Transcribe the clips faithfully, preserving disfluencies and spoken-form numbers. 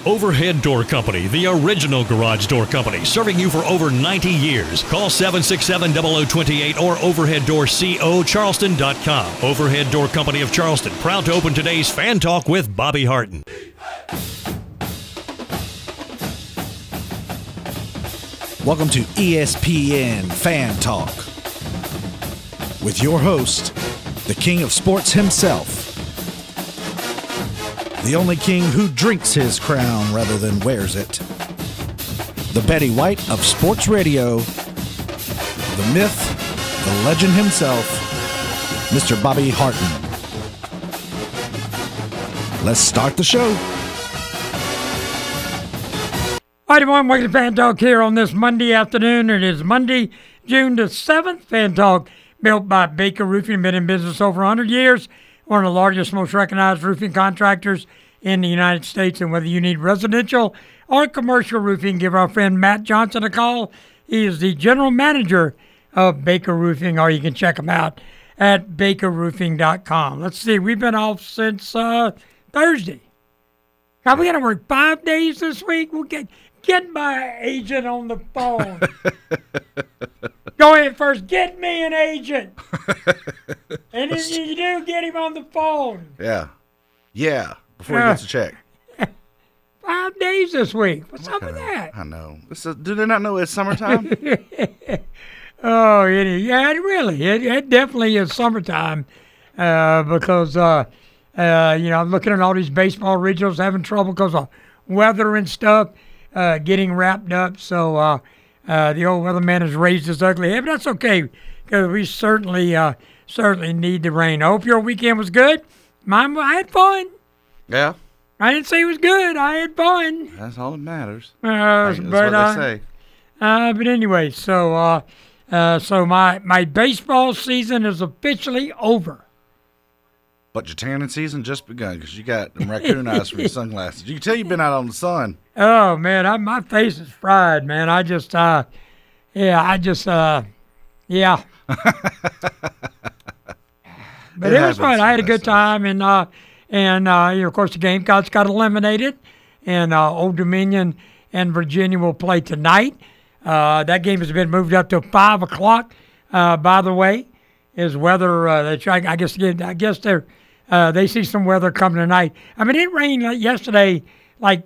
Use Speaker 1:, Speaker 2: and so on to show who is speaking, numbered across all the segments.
Speaker 1: Overhead Door Company, the original garage door company, serving you for over ninety years. Call seven six seven, zero zero two eight or overhead door co charleston dot com. Overhead Door Company of Charleston, proud to open today's Fan Talk with Bobby Harton.
Speaker 2: Welcome to E S P N Fan Talk with your host, the king of sports himself, the only king who drinks his crown rather than wears it, the Betty White of sports radio, the myth, the legend himself, Mister Bobby Harton. Let's start the show.
Speaker 3: Hi, everyone. Welcome to Fan Talk here on this Monday afternoon. It is Monday, June the seventh. Fan Talk, built by Baker Roofing, been in business over one hundred years. One of the largest, most recognized roofing contractors in the United States. And whether you need residential or commercial roofing, give our friend Matt Johnson a call. He is the general manager of Baker Roofing, or you can check him out at baker roofing dot com. Let's see, we've been off since uh, Thursday. Now, we got to work five days this week. We'll get... Get my agent on the phone. Go ahead first. Get me an agent. And if you do, get him on the phone.
Speaker 2: Yeah. Yeah. Before he
Speaker 3: Uh,
Speaker 2: gets a check.
Speaker 3: Five days this week. What's up with
Speaker 2: Okay.
Speaker 3: that?
Speaker 2: I know. This is, do they not know it's summertime?
Speaker 3: Oh, it is. Yeah, it really. It, it definitely is summertime uh, because, uh, uh, you know, I'm looking at all these baseball regionals having trouble because of weather and stuff. Uh, getting wrapped up, so uh, uh, the old weatherman has raised his ugly head, but that's okay because we certainly, uh, certainly need the rain. I hope your weekend was good. Mine, I had fun.
Speaker 2: Yeah.
Speaker 3: I didn't say it was good. I had fun.
Speaker 2: That's all that matters.
Speaker 3: Uh,
Speaker 2: Hey, that's
Speaker 3: but
Speaker 2: what
Speaker 3: uh,
Speaker 2: they say.
Speaker 3: uh, but anyway, so uh, uh, so my my baseball season is officially over.
Speaker 2: But your tanning season just begun because you got them raccoon eyes for your sunglasses. You can tell you've been out on the sun.
Speaker 3: Oh man, I, my face is fried, man. I just, uh, yeah, I just, uh, yeah. But
Speaker 2: It
Speaker 3: it, was
Speaker 2: happens
Speaker 3: fun. I had a
Speaker 2: sometimes,
Speaker 3: good
Speaker 2: so.
Speaker 3: time, and uh, and uh, you know, of course, the Gamecocks got eliminated, and uh, Old Dominion and Virginia will play tonight. Uh, that game has been moved up to five o'clock. Uh, by the way, is weather. Uh, they try, I guess. I guess they're. Uh, they see some weather coming tonight. I mean, it rained like yesterday, like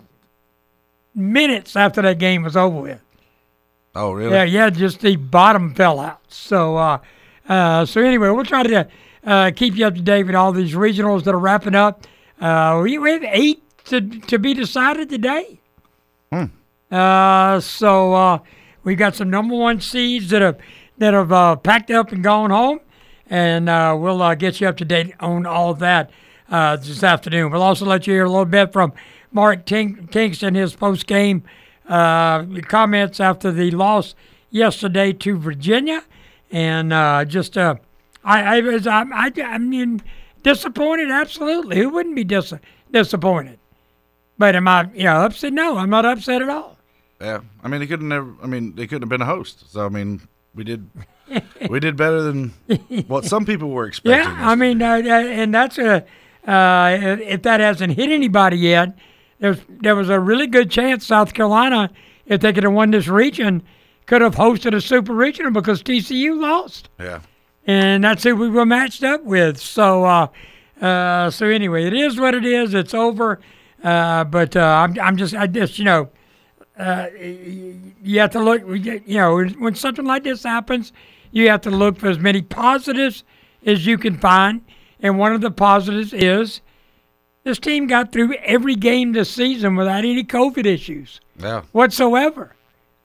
Speaker 3: minutes after that game was over with.
Speaker 2: Oh, really?
Speaker 3: Yeah, yeah, just the bottom fell out. So, uh, uh, so anyway, we'll try to uh, keep you up to date with all these regionals that are wrapping up. Uh, we, we have eight to to be decided today.
Speaker 2: Hmm.
Speaker 3: Uh, so uh, we got some number one seeds that have that have uh, packed up and gone home. And uh, we'll uh, get you up to date on all that uh, this afternoon. We'll also let you hear a little bit from Mark Tink- Kingston, his post-game uh, comments after the loss yesterday to Virginia. And uh, just, uh, I, I was, I, I, I mean, disappointed, absolutely. Who wouldn't be dis- disappointed? But am I, you know, upset? No, I'm not upset at all.
Speaker 2: Yeah. I mean, they couldn't have, I mean, they couldn't have been a host. So, I mean, we did... we did better than what some people were expecting.
Speaker 3: Yeah, I mean, uh, and that's a uh, if that hasn't hit anybody yet, there's there was a really good chance South Carolina, if they could have won this region, could have hosted a super regional because T C U lost.
Speaker 2: Yeah,
Speaker 3: and that's who we were matched up with. So, uh, uh, so anyway, it is what it is. It's over. Uh, but uh, I'm I'm just I just you know, uh, you have to look. You know, when something like this happens. You have to look for as many positives as you can find. And one of the positives is this team got through every game this season without any COVID issues
Speaker 2: yeah.
Speaker 3: whatsoever.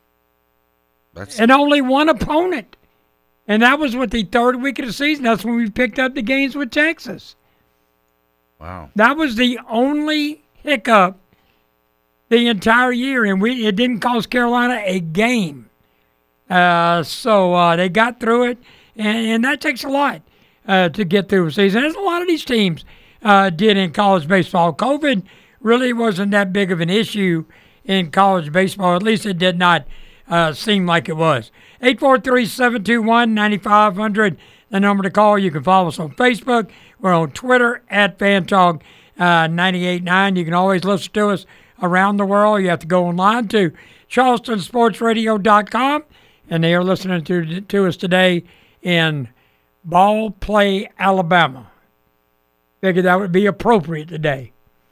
Speaker 2: That's
Speaker 3: And only one opponent. And that was with the third week of the season. That's when we picked up the games with Texas.
Speaker 2: wow.
Speaker 3: That was the only hiccup the entire year. And we it didn't cost Carolina a game. Uh, so uh, they got through it, and, and that takes a lot uh, to get through a season. As a lot of these teams uh, did in college baseball. COVID really wasn't that big of an issue in college baseball. At least it did not uh, seem like it was. eight four three, seven two one, nine five zero zero, the number to call. You can follow us on Facebook. We're on Twitter at FanTalk uh, nine eight nine. You can always listen to us around the world, you have to go online to charleston sports radio dot com, and they are listening to to us today in Ball Play, Alabama. Figured that would be appropriate today,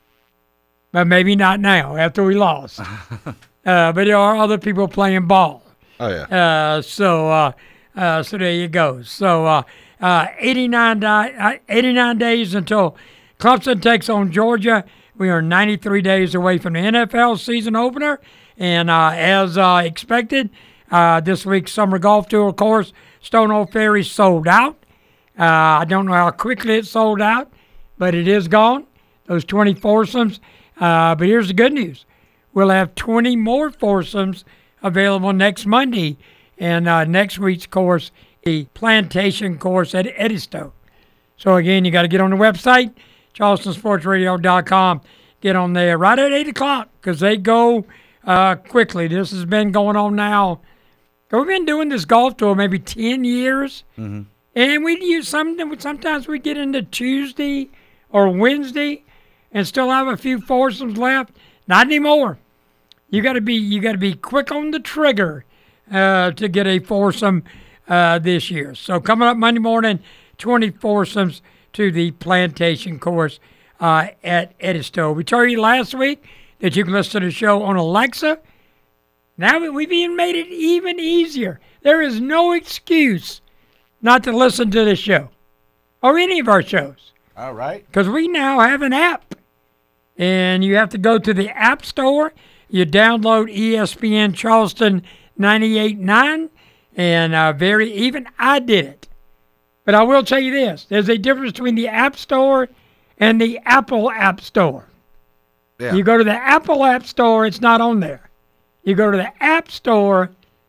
Speaker 3: but maybe not now after we lost. uh, but there are other people playing ball.
Speaker 4: Oh yeah.
Speaker 3: Uh, so uh, uh, so there you go. So uh, uh, eighty-nine, di- uh, eighty-nine days until Clemson takes on Georgia. We are ninety-three days away from the N F L season opener, and uh, as uh, expected, uh, this week's summer golf tour, of course, Stone Old Ferry sold out. Uh, I don't know how quickly it sold out, but it is gone. Those twenty foursomes. Uh, but here's the good news: we'll have twenty more foursomes available next Monday, and uh, next week's course, the Plantation course at Edisto. So again, you got to get on the website, charleston sports radio dot com. Get on there right at eight o'clock because they go uh, quickly. This has been going on now. We've been doing this golf tour maybe ten years,
Speaker 4: Mm-hmm.
Speaker 3: and we use some. Sometimes we get into Tuesday or Wednesday and still have a few foursomes left. Not anymore. You got to be you got to be quick on the trigger uh, to get a foursome uh, this year. So coming up Monday morning, twenty foursomes to the Plantation course uh, at Edisto. We told you last week that you can listen to the show on Alexa. Now we've even made it even easier. There is no excuse not to listen to the show or any of our shows
Speaker 4: All right.
Speaker 3: because we now have an app. And you have to go to the App Store. You download E S P N Charleston ninety-eight point nine, and uh, very even I did it. But I will tell you this: there's a difference between the App Store and the Apple App Store.
Speaker 4: Yeah.
Speaker 3: You go to the Apple App Store, it's not on there. You go to the App Store,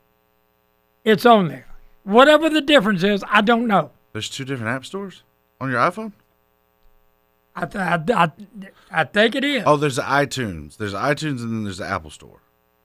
Speaker 3: it's on there. Whatever the difference is, I don't know.
Speaker 4: There's two different app stores on your iPhone?
Speaker 3: I th- I, I, I think it is.
Speaker 4: Oh, there's the iTunes. There's iTunes and then there's the Apple Store.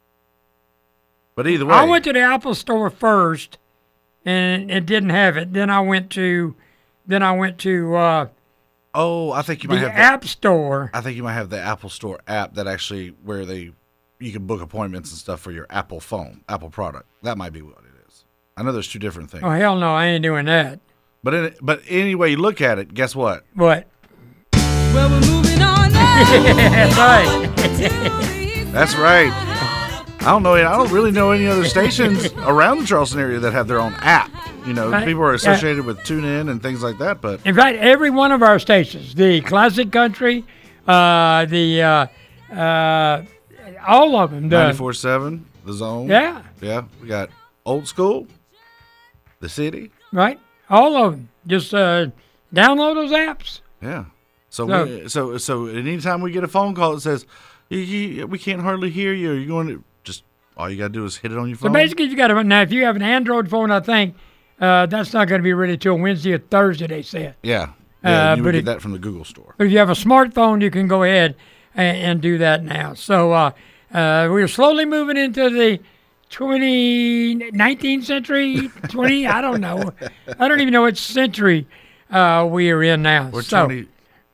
Speaker 4: But either way.
Speaker 3: I went to the Apple Store first, and it didn't have it. Then I went to, then I went to uh,
Speaker 4: Oh, I think you might
Speaker 3: the
Speaker 4: have the,
Speaker 3: App Store.
Speaker 4: I think you might have the Apple Store app that actually where they you can book appointments and stuff for your Apple phone, Apple product. That might be what it is. I know there's two different things.
Speaker 3: Oh hell no, I ain't doing that.
Speaker 4: But in, but anyway, you look at it. Guess what?
Speaker 3: What?
Speaker 5: Well, we're moving on now.
Speaker 3: That's right.
Speaker 4: That's right. I don't know. I don't really know any other stations around the Charleston area that have their own app. You know,
Speaker 3: Right.
Speaker 4: people are associated with TuneIn and things like that. But
Speaker 3: In fact, every one of our stations, the Classic Country, uh, the uh, uh, all of them, the,
Speaker 4: ninety-four seven, The Zone.
Speaker 3: yeah,
Speaker 4: Yeah. We got Old School, The City.
Speaker 3: right, all of them. Just uh, download those apps.
Speaker 4: Yeah. So
Speaker 3: So-
Speaker 4: we, so so anytime we get a phone call that says you, you, we can't hardly hear you, you're going to just all you got to do is hit it on your
Speaker 3: So
Speaker 4: phone.
Speaker 3: basically, you got to now. If you have an Android phone, I think uh, that's not going to be ready till Wednesday or Thursday. They said.
Speaker 4: yeah. Yeah.
Speaker 3: Uh,
Speaker 4: you
Speaker 3: but
Speaker 4: would get
Speaker 3: it-
Speaker 4: that from the Google store.
Speaker 3: But if you have a smartphone, you can go ahead and, and do that now. So uh, uh, we're slowly moving into the twenty, nineteenth century, twenty, I don't know. I don't even know which century uh, we are in now.
Speaker 4: We're
Speaker 3: so,
Speaker 4: twenty.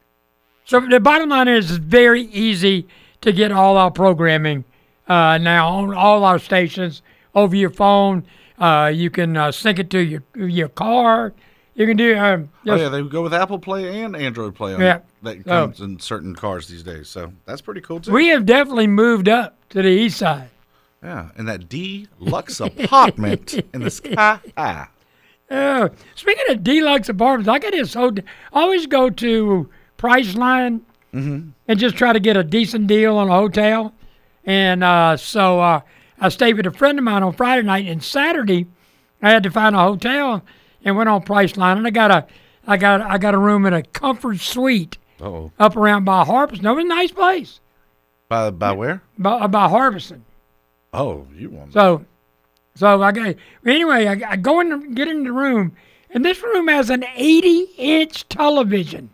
Speaker 3: so the bottom line is it's very easy to get all our programming uh, now on all our stations over your phone. Uh, you can uh, sync it to your your car. You can do. Um,
Speaker 4: Oh
Speaker 3: just-
Speaker 4: yeah, they go with Apple Play and Android Play. On
Speaker 3: Yeah.
Speaker 4: That
Speaker 3: So-
Speaker 4: comes in certain cars these days. So that's pretty cool too.
Speaker 3: we have definitely moved up to the east side.
Speaker 4: yeah, and that deluxe apartment in the sky. Ah.
Speaker 3: Uh, speaking of deluxe apartments, I get this. So I always go to Priceline and just try to get a decent deal on a hotel. And uh, so uh, I stayed with a friend of mine on Friday night, and Saturday I had to find a hotel and went on Priceline, and I got a, I got, I got a room in a Comfort Suite
Speaker 4: Oh,
Speaker 3: up around by Harbison. It was a nice place,
Speaker 4: by by where?
Speaker 3: by, by Harbison.
Speaker 4: Oh, you want
Speaker 3: So, so I got anyway. I, I go in, the, get in the room, and this room has an eighty-inch television.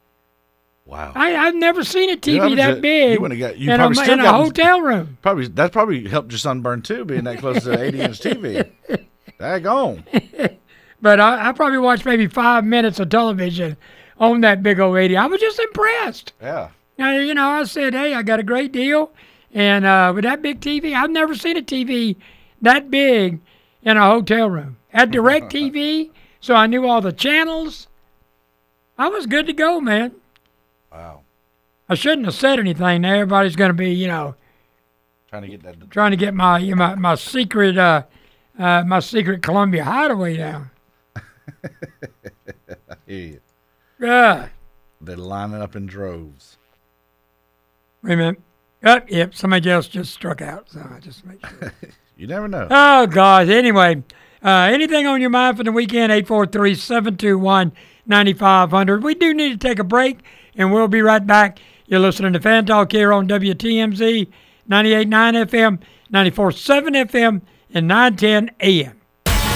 Speaker 4: wow.
Speaker 3: I, I've never seen a T V
Speaker 4: Yeah, but
Speaker 3: that
Speaker 4: you-
Speaker 3: big
Speaker 4: you would've got- you
Speaker 3: in, a,
Speaker 4: probably still
Speaker 3: in a
Speaker 4: got-
Speaker 3: hotel room.
Speaker 4: Probably that probably helped your sunburn too, being that close to an eighty inch T V. Daggone.
Speaker 3: But I, I probably watched maybe five minutes of television on that big old eighty. I was just impressed.
Speaker 4: Yeah.
Speaker 3: Now, you know, I said, hey, I got a great deal. And uh, with that big T V, I've never seen a T V that big in a hotel room. Had DirecTV, so I knew all the channels. I was good to go, man.
Speaker 4: Wow.
Speaker 3: I shouldn't have said anything. Now everybody's going to be, you know,
Speaker 4: Trying to get that.
Speaker 3: trying to get my my, my secret uh, uh, my secret Columbia hideaway down.
Speaker 4: I hear you.
Speaker 3: Yeah.
Speaker 4: They're lining up in droves.
Speaker 3: Wait a minute. Oh, yep, somebody else just struck out, so I just make sure.
Speaker 4: You never know.
Speaker 3: Oh, God. Anyway, uh, anything on your mind for the weekend, eight four three, seven two one, nine five zero zero. We do need to take a break, and we'll be right back. You're listening to Fan Talk here on W T M Z, ninety-eight point nine F M, ninety-four point seven F M, and nine ten A M.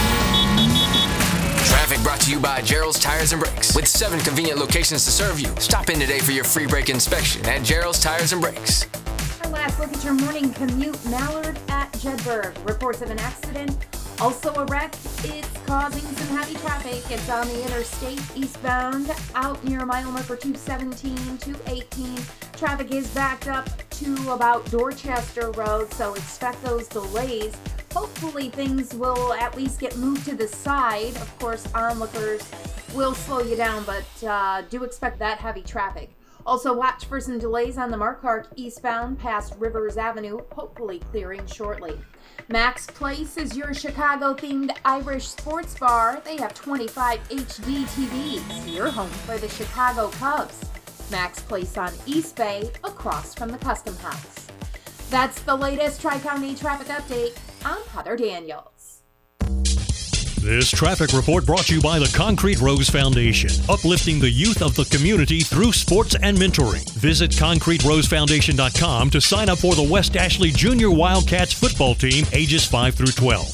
Speaker 6: Traffic brought to you by Gerald's Tires and Brakes. With seven convenient locations to serve you. Stop in today for your free brake inspection at Gerald's Tires and Brakes.
Speaker 7: Our last look at your morning commute, Mallard at Jedburgh. Reports of an accident, also a wreck. It's causing some heavy traffic. It's on the interstate eastbound out near mile number two seventeen, two eighteen. Traffic is backed up to about Dorchester Road, so expect those delays. Hopefully things will at least get moved to the side. Of course, onlookers will slow you down, but uh, do expect that heavy traffic. Also, watch for some delays on the Mark Clark eastbound past Rivers Avenue, hopefully clearing shortly. Max Place is your Chicago-themed Irish sports bar. They have twenty-five H D T Vs, your home for the Chicago Cubs. Max Place on East Bay, across from the Custom House. That's the latest Tri-County traffic update. I'm Heather Daniels.
Speaker 1: This traffic report brought to you by the Concrete Rose Foundation, uplifting the youth of the community through sports and mentoring. Visit concrete rose foundation dot com to sign up for the West Ashley Junior Wildcats football team, ages five through twelve.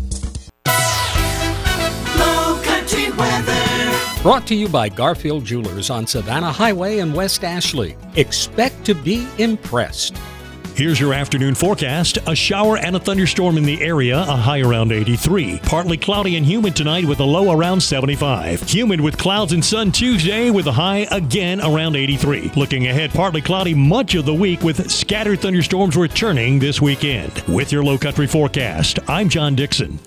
Speaker 8: Low Country Weather.
Speaker 9: Brought to you by Garfield Jewelers on Savannah Highway in West Ashley. Expect to be impressed.
Speaker 1: Here's your afternoon forecast. A shower and a thunderstorm in the area, a high around eighty-three. Partly cloudy and humid tonight with a low around seventy-five. Humid with clouds and sun Tuesday with a high again around eighty-three. Looking ahead, partly cloudy much of the week with scattered thunderstorms returning this weekend. With your Low Country forecast, I'm John Dixon.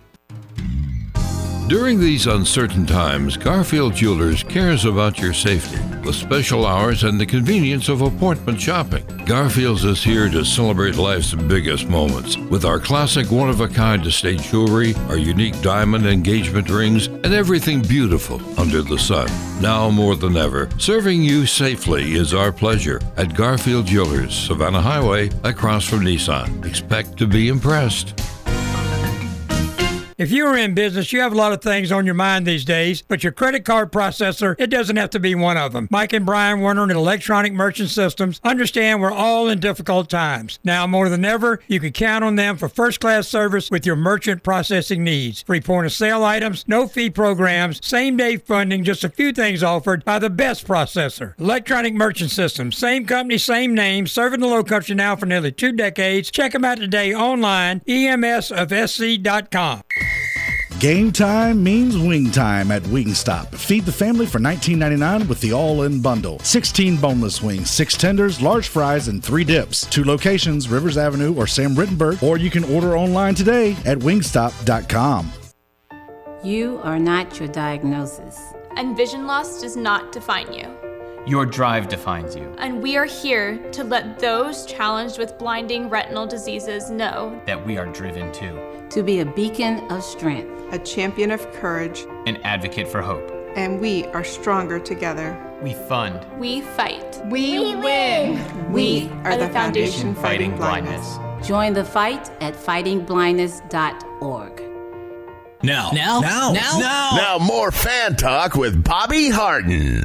Speaker 10: During these uncertain times, Garfield Jewelers cares about your safety with special hours and the convenience of appointment shopping. Garfield's is here to celebrate life's biggest moments with our classic one-of-a-kind estate jewelry, our unique diamond engagement rings, and everything beautiful under the sun. Now more than ever, serving you safely is our pleasure at Garfield Jewelers, Savannah Highway, across from Nissan. Expect to be impressed.
Speaker 3: If you are in business, you have a lot of things on your mind these days, but your credit card processor, it doesn't have to be one of them. Mike and Brian Werner at Electronic Merchant Systems understand we're all in difficult times. Now more than ever, you can count on them for first-class service with your merchant processing needs. Free point-of-sale items, no-fee programs, same-day funding, just a few things offered by the best processor. Electronic Merchant Systems, same company, same name, serving the Low Country now for nearly two decades. Check them out today online, E M S of S C dot com.
Speaker 2: Game time means wing time at Wingstop. Feed the family for nineteen ninety-nine dollars with the all-in bundle. sixteen boneless wings, six tenders, large fries, and three dips. Two locations, Rivers Avenue or Sam Rittenberg, or you can order online today at wingstop dot com.
Speaker 11: You are not your diagnosis.
Speaker 12: And vision loss does not define you.
Speaker 13: Your drive defines you.
Speaker 12: And we are here to let those challenged with blinding retinal diseases know
Speaker 13: that we are driven too.
Speaker 11: To be a beacon of strength.
Speaker 14: A champion of courage.
Speaker 13: An advocate for hope.
Speaker 14: And we are stronger together.
Speaker 13: We fund.
Speaker 12: We fight.
Speaker 14: We, we win.
Speaker 12: We,
Speaker 14: we are, are the Foundation, Foundation Fighting, Fighting Blindness.
Speaker 11: Blindness. Join the fight at fighting blindness dot org.
Speaker 15: Now, now, now, now, now, now more Fan Talk with Bobby Harden.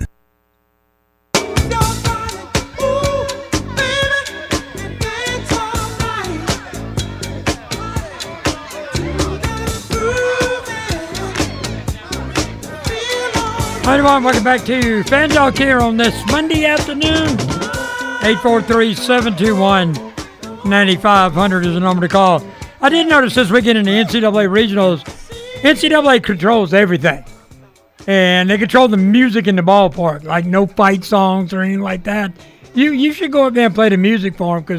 Speaker 3: Hi, everyone. Welcome back to Fan Talk here on this Monday afternoon. eight four three, seven two one, nine five zero zero is the number to call. I did notice this weekend in the N C double A regionals, N C double A controls everything. And they control the music in the ballpark, like no fight songs or anything like that. You you should go up there and play the music for them because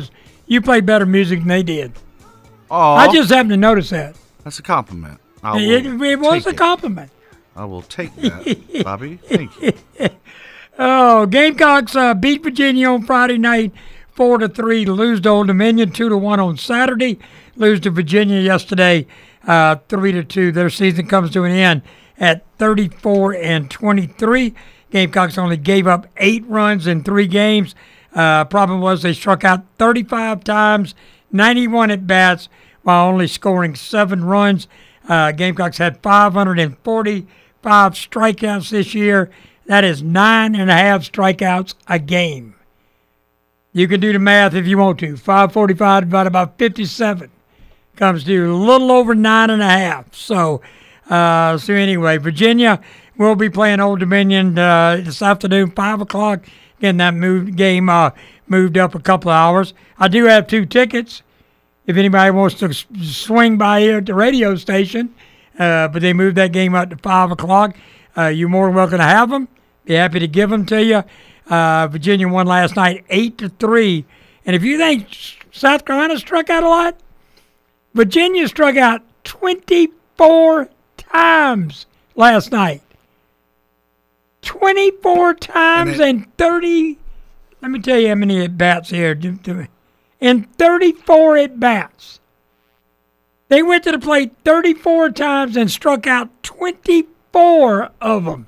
Speaker 3: you played better music than they did.
Speaker 4: Oh,
Speaker 3: I just happened to notice that.
Speaker 4: That's a compliment. I
Speaker 3: It,
Speaker 4: will
Speaker 3: it was
Speaker 4: take
Speaker 3: a compliment.
Speaker 4: I will take that, Bobby. Thank you.
Speaker 3: Oh, Gamecocks uh, beat Virginia on Friday night, four to three. Lose to Old Dominion, two to one on Saturday. Lose to Virginia yesterday, uh, three to two. Their season comes to an end at thirty-four and twenty-three. Gamecocks only gave up eight runs in three games. Uh, problem was they struck out thirty-five times, ninety-one at bats, while only scoring seven runs. Uh, Gamecocks had five hundred forty-five strikeouts this year. That is nine and a half strikeouts a game. You can do the math if you want to. five forty-five divided by fifty-seven comes to a little over nine and a half. So, uh, so anyway, Virginia will be playing Old Dominion uh, this afternoon, five o'clock. Again, that moved, game uh, moved up a couple of hours. I do have two tickets if anybody wants to s- swing by here at the radio station, uh, but they moved that game up to five o'clock. Uh, you're more than welcome to have them. Be happy to give them to you. Uh, Virginia won last night eight to three. And if you think South Carolina struck out a lot, Virginia struck out twenty-four times last night. twenty-four times and, and thirty. Let me tell you how many at bats here. In thirty-four at bats. They went to the plate thirty-four times and struck out twenty-four of them.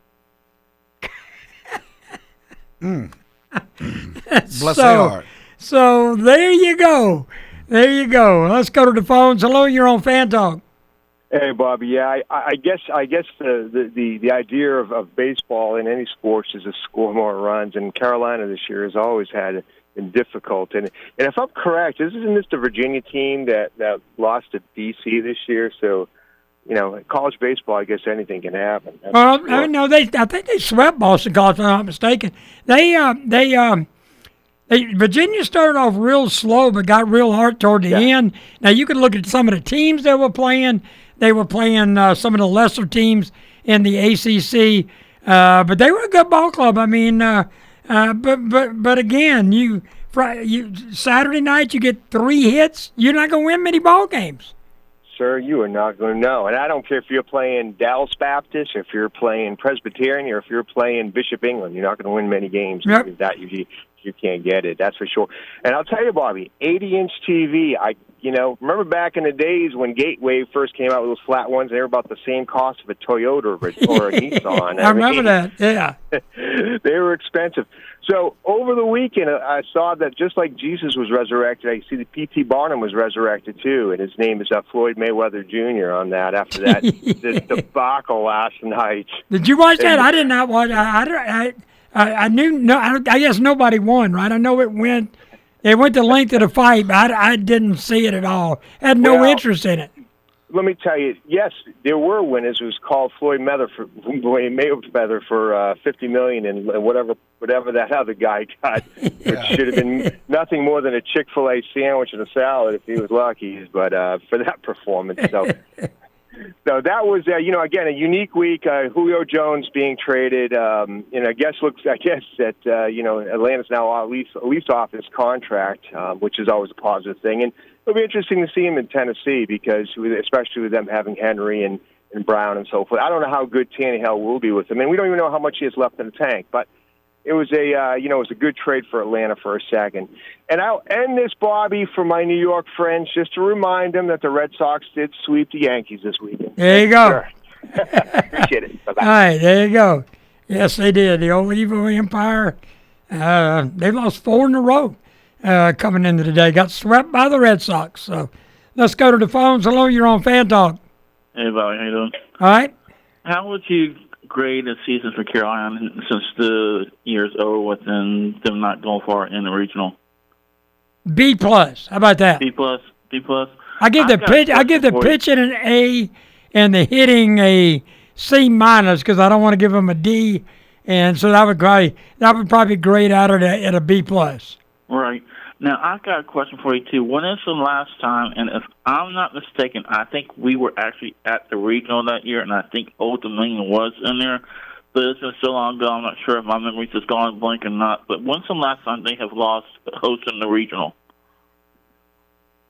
Speaker 4: Mm. Bless
Speaker 3: so,
Speaker 4: their heart.
Speaker 3: So there you go. There you go. Let's go to the phones. Hello, you're on Fan Talk.
Speaker 16: Hey, Bobby. Yeah, I, I guess I guess the the, the, the idea of, of baseball in any sports is to score more runs, and Carolina this year has always had it been difficult. And and if I'm correct, isn't this the Virginia team that, that lost to D C this year? So, you know, college baseball, I guess anything can happen. That's
Speaker 3: Well,
Speaker 16: sure.
Speaker 3: I no, they I think they swept Boston College, if I'm not mistaken. They uh, they um. They, Virginia started off real slow, but got real hard toward the yeah. end. Now, you could look at some of the teams they were playing. They were playing uh, some of the lesser teams in the A C C, uh, but they were a good ball club. I mean, uh, uh, but but but again, you, you Saturday night you get three hits. You're not going to win many ball games.
Speaker 16: Sir, you are not going to know. And I don't care if you're playing Dallas Baptist, or if you're playing Presbyterian, or if you're playing Bishop England. You're not going to win many games.
Speaker 3: Yep.
Speaker 16: That you you can't get it. That's for sure. And I'll tell you, Bobby, eighty-inch T V. I you know remember back in the days when Gateway first came out with those flat ones. They were about the same cost of a Toyota or a, or a Nissan.
Speaker 3: I remember that. Yeah.
Speaker 16: They were expensive. So over the weekend, I saw that just like Jesus was resurrected, I see that P T Barnum was resurrected too, and his name is uh, Floyd Mayweather Junior on that after that this debacle last night.
Speaker 3: Did you watch that? I did not watch. I I I, I knew no. I, I guess nobody won, right? I know it went. It went the length of the fight, but I, I didn't see it at all. I had no
Speaker 16: well,
Speaker 3: interest in it.
Speaker 16: Let me tell you, yes, there were winners. It was called Floyd Mayweather for Floyd Mayweather for uh, fifty million, and whatever whatever that other guy got, which yeah. should have been nothing more than a Chick-fil-A sandwich and a salad if he was lucky. But uh, for that performance, so so that was uh, you know again a unique week. Uh, Julio Jones being traded, um, and I guess looks I guess that uh, you know Atlanta's now at least at least off his contract, um, which is always a positive thing. And it'll be interesting to see him in Tennessee because, especially with them having Henry and, and Brown and so forth. I don't know how good Tannehill will be with him, and we don't even know how much he has left in the tank. But it was a, uh, you know, it was a good trade for Atlanta for a second. And I'll end this, Bobby, for my New York friends, just to remind them that the Red Sox did sweep the Yankees this weekend.
Speaker 3: There you go.
Speaker 16: Sure. Appreciate it. Bye-bye.
Speaker 3: All right, there you go. Yes, they did. The old evil empire. Uh, they lost four in a row. Uh, coming into the day, got swept by the Red Sox. So let's go to the phones. Hello, you're on Fan Talk.
Speaker 17: Hey, Bobby, how you doing?
Speaker 3: All right.
Speaker 17: How would you grade the season for Carolina since the year's over with them, them not going far in the regional?
Speaker 3: B plus. How about that?
Speaker 17: B plus. B plus.
Speaker 3: I give the pitch. I give the pitching an A, and the hitting a C minus because I don't want to give them a D, and so that would probably that would probably grade out at a, at a B plus.
Speaker 17: Right. Now, I've got a question for you, too. When is the last time, and if I'm not mistaken, I think we were actually at the regional that year, and I think Old Dominion was in there, but it's been so long ago, I'm not sure if my memory's just gone blank or not, but when's the last time they have lost hosting the regional?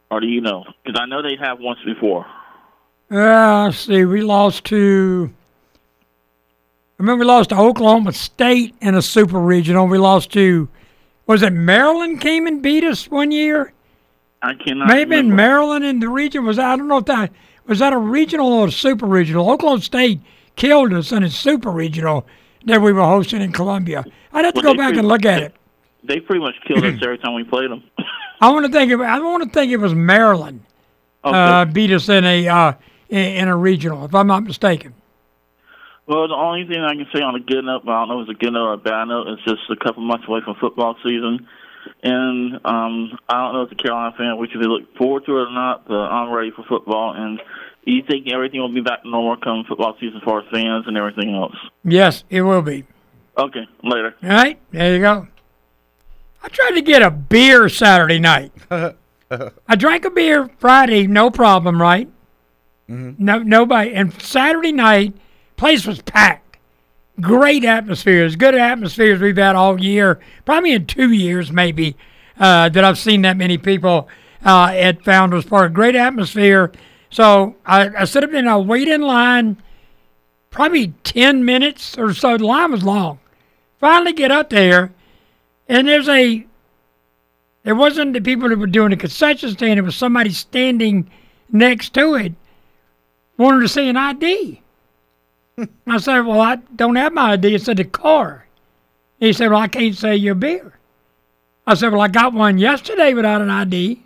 Speaker 17: Or do you know? Because I know they have once before.
Speaker 3: Uh, let's see. We lost to. I remember we lost to Oklahoma State in a super regional. We lost to. Was it Maryland came and beat us one year?
Speaker 17: I cannot.
Speaker 3: Maybe
Speaker 17: remember.
Speaker 3: in Maryland in the region. Was that, I don't know if that was that a regional or a super regional. Oklahoma State killed us in a super regional that we were hosting in Columbia. I'd have to
Speaker 17: Well,
Speaker 3: go
Speaker 17: they
Speaker 3: back
Speaker 17: pretty-
Speaker 3: and look at it.
Speaker 17: They pretty much killed us every time we played them.
Speaker 3: I want to think. It, I want to think it was Maryland.
Speaker 17: Okay.
Speaker 3: Uh, beat us in a uh, in, in a regional, if I'm not mistaken.
Speaker 17: Well, the only thing I can say on a good note, but I don't know if it's a good note or a bad note, it's just a couple months away from football season. And um, I don't know if the Carolina fan, which if they look forward to it or not, but I'm ready for football. And you think everything will be back to normal come football season as far as fans and everything else?
Speaker 3: Yes, it will be.
Speaker 17: Okay, later.
Speaker 3: All right, there you go. I tried to get a beer Saturday night. I drank a beer Friday, no problem, right?
Speaker 4: Mm-hmm.
Speaker 3: No, nobody. And Saturday night, place was packed. Great atmosphere, as good atmosphere as we've had all year. Probably in two years, maybe, uh, that I've seen that many people uh, at Founders Park. Great atmosphere. So I, I sit up and I wait in line, probably ten minutes or so. The line was long. Finally get up there, and there's a. It wasn't the people that were doing the concession stand. It was somebody standing next to it, wanted to see an I D. I said, well, I don't have my I D. It said the car. He said, well, I can't sell you a beer. I said, well, I got one yesterday without an I D.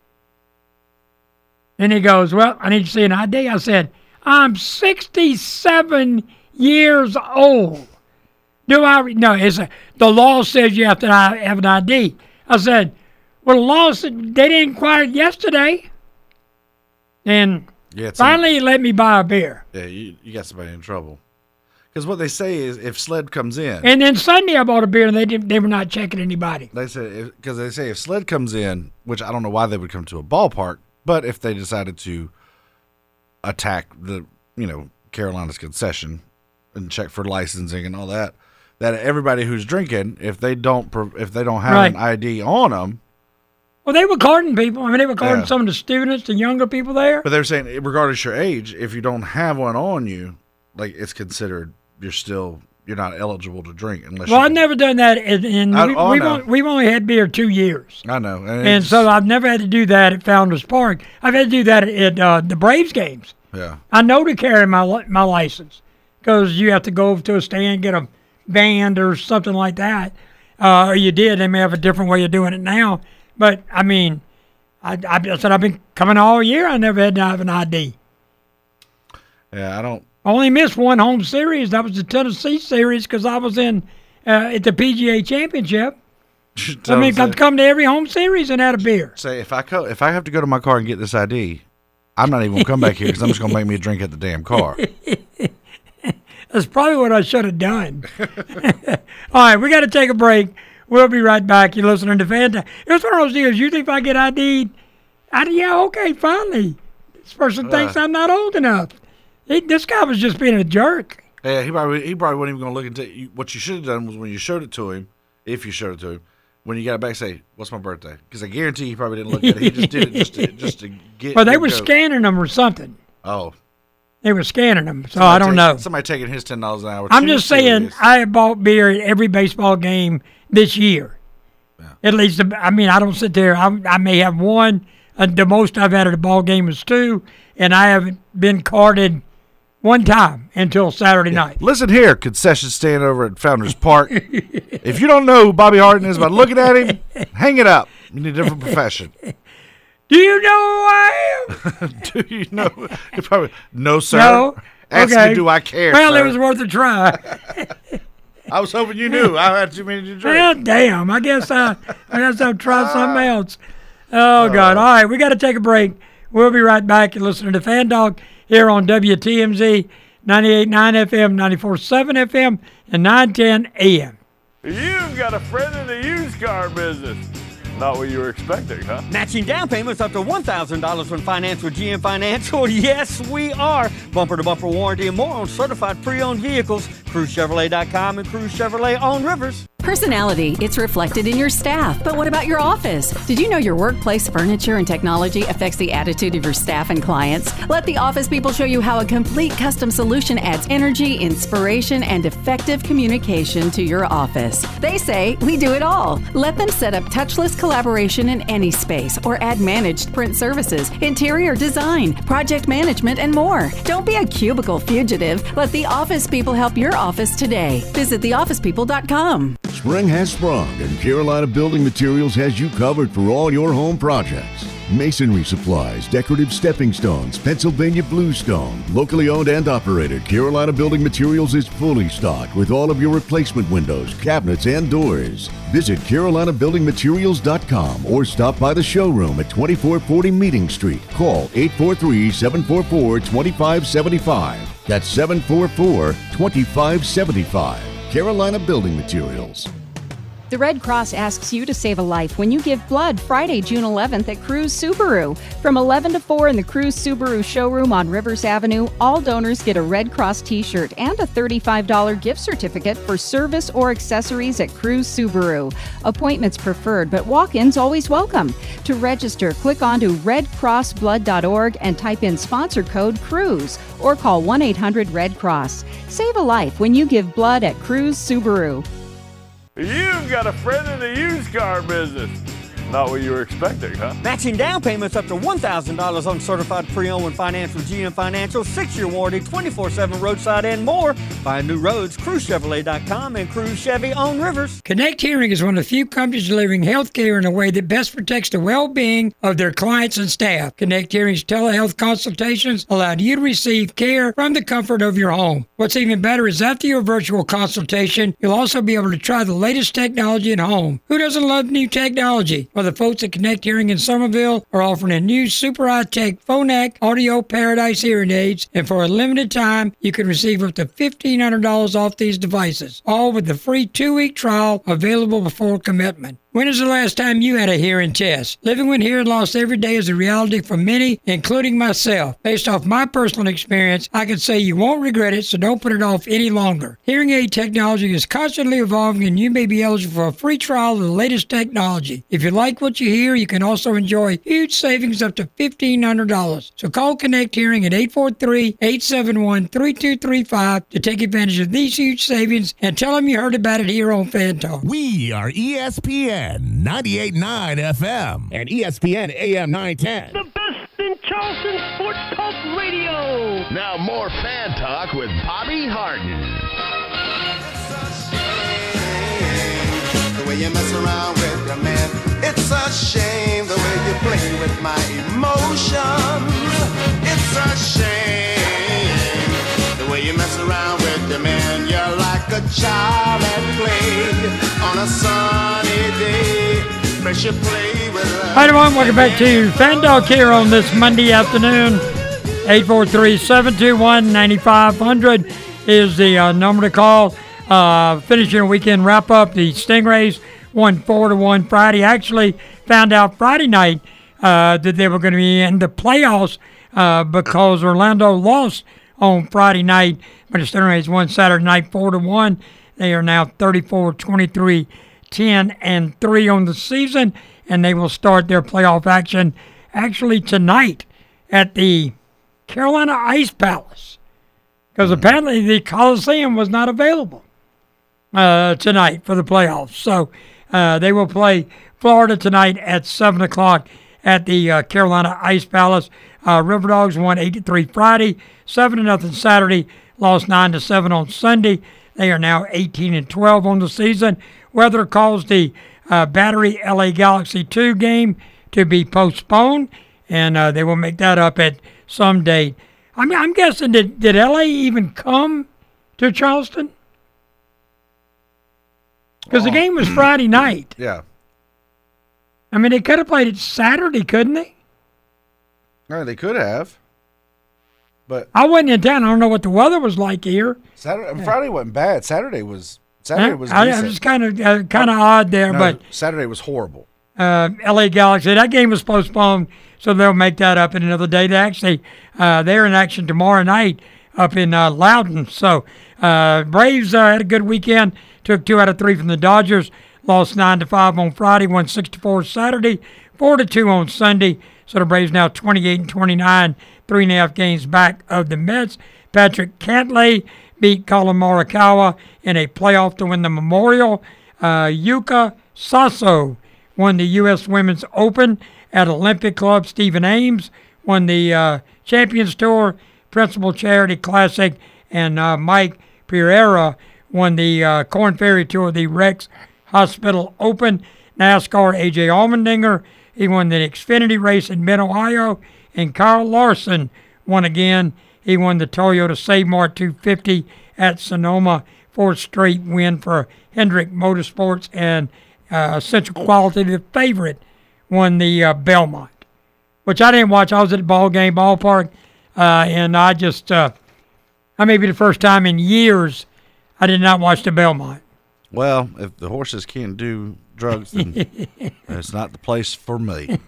Speaker 3: And he goes, well, I need to see an I D. I said, I'm sixty-seven years old. Do I? Re-? No, it's a, the law says you have to have an I D. I said, well, the law said they didn't inquire yesterday. And
Speaker 4: Yeah, it's
Speaker 3: finally, he let me buy a beer.
Speaker 4: Yeah, you, you got somebody in trouble. Because what they say is if Sled comes in.
Speaker 3: And then Sunday I bought a beer and they didn't, they were not checking anybody.
Speaker 4: They said, because they say if Sled comes in, which I don't know why they would come to a ballpark, but if they decided to attack the, you know, Carolina's concession and check for licensing and all that, that everybody who's drinking, if they don't, pro- if they don't have
Speaker 3: Right.
Speaker 4: an I D on them.
Speaker 3: Well, they were carding people. I mean, they were carding
Speaker 4: Yeah.
Speaker 3: some of the students, the younger people there.
Speaker 4: But they're saying, regardless of your age, if you don't have one on you, like it's considered you're still you're not eligible to drink unless.
Speaker 3: Well,
Speaker 4: you
Speaker 3: I've never done that, and, and
Speaker 4: I-
Speaker 3: we,
Speaker 4: oh, I
Speaker 3: we've,
Speaker 4: know.
Speaker 3: only, we've only had beer two years.
Speaker 4: I know, and,
Speaker 3: And
Speaker 4: it's-
Speaker 3: so I've never had to do that at Founders Park. I've had to do that at uh, the Braves games.
Speaker 4: yeah,
Speaker 3: I know to carry my li- my license because you have to go over to a stand, get a band or something like that. Uh, or you did. They may have a different way of doing it now. But, I mean, I, I said I've been coming all year. I never had to have an I D.
Speaker 4: yeah, I don't.
Speaker 3: I only missed one home series. That was the Tennessee series because I was in uh, at the P G A Championship. I mean, I've come to every home series and had a beer.
Speaker 4: Say if I co- if I have to go to my car and get this I D, I'm not even gonna come back here because I'm just gonna make me a drink at the damn car.
Speaker 3: That's probably what I should have done. All right, we got to take a break. We'll be right back. You're listening to Fanta. It's one of those deals. You think if I get I D'd, I, yeah, okay, finally. This person thinks
Speaker 4: Uh.
Speaker 3: I'm not old enough. He, this guy was just being a jerk.
Speaker 4: Yeah, he probably he probably wasn't even gonna look into you. What you should have done was when you showed it to him, if you showed it to him, when you got it back, say, "What's my birthday?" Because I guarantee he probably didn't look at it. He just did it just to just to get.
Speaker 3: Well, they
Speaker 4: get
Speaker 3: were
Speaker 4: go.
Speaker 3: scanning them or something.
Speaker 4: Oh,
Speaker 3: They were scanning them, so
Speaker 4: Somebody
Speaker 3: I don't
Speaker 4: take-
Speaker 3: know.
Speaker 4: Somebody taking his ten dollars an hour.
Speaker 3: I'm
Speaker 4: Too
Speaker 3: just saying,
Speaker 4: serious.
Speaker 3: I have bought beer at every baseball game this year. At least, I mean, I don't sit there. I, I may have one. Uh, the most I've had at a ball game is two, and I haven't been carded one time until Saturday night.
Speaker 4: Listen here, concession stand over at Founders Park. If you don't know who Bobby Harden is by looking at him, hang it up. You need a different profession.
Speaker 3: Do you know who I am?
Speaker 4: Do you know? You probably no, sir.
Speaker 3: No.
Speaker 4: Ask
Speaker 3: Okay.
Speaker 4: me, do I care?
Speaker 3: Well,
Speaker 4: sir?
Speaker 3: it was worth a try.
Speaker 4: I was hoping you knew. I had too many to drink.
Speaker 3: Well, damn. I guess I, I guess I'll try something else. Oh, God. All right, we got to take a break. We'll be right back. You're listening to Fan Dog here on W T M Z, ninety-eight point nine F M, ninety-four point seven F M, and nine ten A M.
Speaker 18: You've got a friend in the used car business. Not what you were expecting, huh?
Speaker 19: Matching down payments up to one thousand dollars when financed with G M Financial. Yes, we are. Bumper-to-bumper warranty and more on certified pre-owned vehicles. Cruise Chevrolet dot com and Cruise Chevrolet on Rivers.
Speaker 20: Personality, it's reflected in your staff. But what about your office? Did you know your workplace furniture and technology affects the attitude of your staff and clients? Let the office people show you how a complete custom solution adds energy, inspiration, and effective communication to your office. They say we do it all. Let them set up touchless collaboration in any space or add managed print services, interior design, project management, and more. Don't be a cubicle fugitive. Let the office people help your office today. Visit the office people dot com.
Speaker 21: Spring has sprung, and Carolina Building Materials has you covered for all your home projects. Masonry supplies, decorative stepping stones, Pennsylvania bluestone. Locally owned and operated, Carolina Building Materials is fully stocked with all of your replacement windows, cabinets, and doors. Visit carolina building materials dot com or stop by the showroom at twenty-four forty Meeting Street. Call eight four three, seven four four, two five seven five. That's seven four four, two five seven five. Carolina Building Materials.
Speaker 22: The Red Cross asks you to save a life when you give blood Friday, June eleventh at Cruise Subaru. From eleven to four in the Cruise Subaru showroom on Rivers Avenue, all donors get a Red Cross t-shirt and a thirty-five dollars gift certificate for service or accessories at Cruise Subaru. Appointments preferred, but walk-ins always welcome. To register, click on to red cross blood dot org and type in sponsor code CRUISE or call one eight hundred red cross. Save a life when you give blood at Cruise Subaru.
Speaker 18: You've got a friend in the used car business. Not what you were expecting, huh?
Speaker 19: Matching down payments up to one thousand dollars on certified pre-owned and finance with G M Financial, six-year warranty, twenty-four seven roadside and more. Find new roads, cruise chevrolet dot com and Cruise Chevy on Rivers.
Speaker 3: Connect Hearing is one of the few companies delivering health care in a way that best protects the well-being of their clients and staff. Connect Hearing's telehealth consultations allow you to receive care from the comfort of your home. What's even better is after your virtual consultation, you'll also be able to try the latest technology at home. Who doesn't love new technology? Well, the folks at Connect Hearing in Somerville are offering a new super high-tech Phonak Audio Paradise hearing aids, and for a limited time, you can receive up to fifteen hundred dollars off these devices, all with the free two-week trial available before commitment. When is the last time you had a hearing test? Living with hearing loss every day is a reality for many, including myself. Based off my personal experience, I can say you won't regret it, so don't put it off any longer. Hearing aid technology is constantly evolving, and you may be eligible for a free trial of the latest technology. If you like what you hear, you can also enjoy huge savings up to fifteen hundred dollars. So call Connect Hearing at eight four three, eight seven one, three two three five to take advantage of these huge savings and tell them you heard about it here on Fan Talk.
Speaker 23: We are E S P N ninety-eight point nine F M and E S P N A M nine ten.
Speaker 8: The best in Charleston Sports Talk Radio.
Speaker 15: Now more Fan Talk with Bobby Harden.
Speaker 24: The way you mess around with your man, it's a shame the way you play with my emotions. It's a shame the way you mess around with your man. You're like a child at play on a sunny day. Pressure play with love.
Speaker 3: Hi everyone, welcome back to Fan Talk here on this Monday afternoon. eight four three, seven two one, nine five zero zero is the uh, number to call. Uh, finishing a weekend wrap up, the Stingrays won four to one Friday. Actually found out Friday night uh, that they were going to be in the playoffs uh, because Orlando lost on Friday night, but the Stingrays won Saturday night four to one. They are now thirty-four, twenty-three, ten, and three on the season, and they will start their playoff action actually tonight at the Carolina Ice Palace, because apparently the Coliseum was not available uh, tonight for the playoffs. So uh, they will play Florida tonight at seven o'clock at the uh, Carolina Ice Palace. Uh, River Dogs won eight to three Friday, seven to nothing Saturday, lost nine to seven on Sunday. They are now eighteen and twelve on the season. Weather caused the uh, Battery L A Galaxy two game to be postponed, and uh, they will make that up at some date. I mean, I'm guessing, did, did L A even come to Charleston? Because the game was Friday night.
Speaker 4: Yeah.
Speaker 3: I mean, they could have played it Saturday, couldn't they?
Speaker 4: No, they could have. But
Speaker 3: I wasn't in town. I don't know what the weather was like here.
Speaker 4: Saturday, Friday wasn't bad. Saturday was Saturday was
Speaker 3: I,
Speaker 4: decent.
Speaker 3: I was kind of uh, kind of odd there,
Speaker 4: no,
Speaker 3: but
Speaker 4: Saturday was horrible.
Speaker 3: Uh, L A Galaxy, that game was postponed, so they'll make that up in another day. They actually uh, they're in action tomorrow night up in uh, Loudon. So uh, Braves uh, had a good weekend took two out of three from the Dodgers, lost nine to five on Friday, won six to four Saturday, four to two on Sunday. So the Braves now twenty-eight and twenty-nine, three and a half games back of the Mets. Patrick Cantlay beat Colin Morikawa in a playoff to win the Memorial. Uh, Yuka Sasso won the U S Women's Open at Olympic Club. Stephen Ames won the uh, Champions Tour, Principal Charity Classic, and uh, Mike Pereira won the uh, Corn Ferry Tour, the Rex Hospital Open. NASCAR, A J Allmendinger, he won the Xfinity race in Mid-Ohio, and Kyle Larson won again. He won the Toyota Save Mart two fifty at Sonoma, fourth straight win for Hendrick Motorsports, and uh, Essential Quality, the favorite, won the uh, Belmont, which I didn't watch. I was at the ball game, ballpark, uh, and I just, uh, I may be the first time in years I did not watch the Belmont.
Speaker 4: Well, if the horses can't do drugs, then it's not the place for me.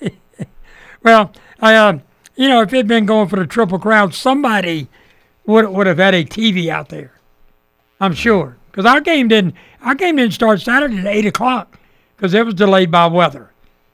Speaker 3: Well, I, uh, you know, if it had been going for the Triple Crown, somebody would would have had a T V out there. I'm sure, because our game didn't. Our game didn't start Saturday at eight o'clock because it was delayed by weather.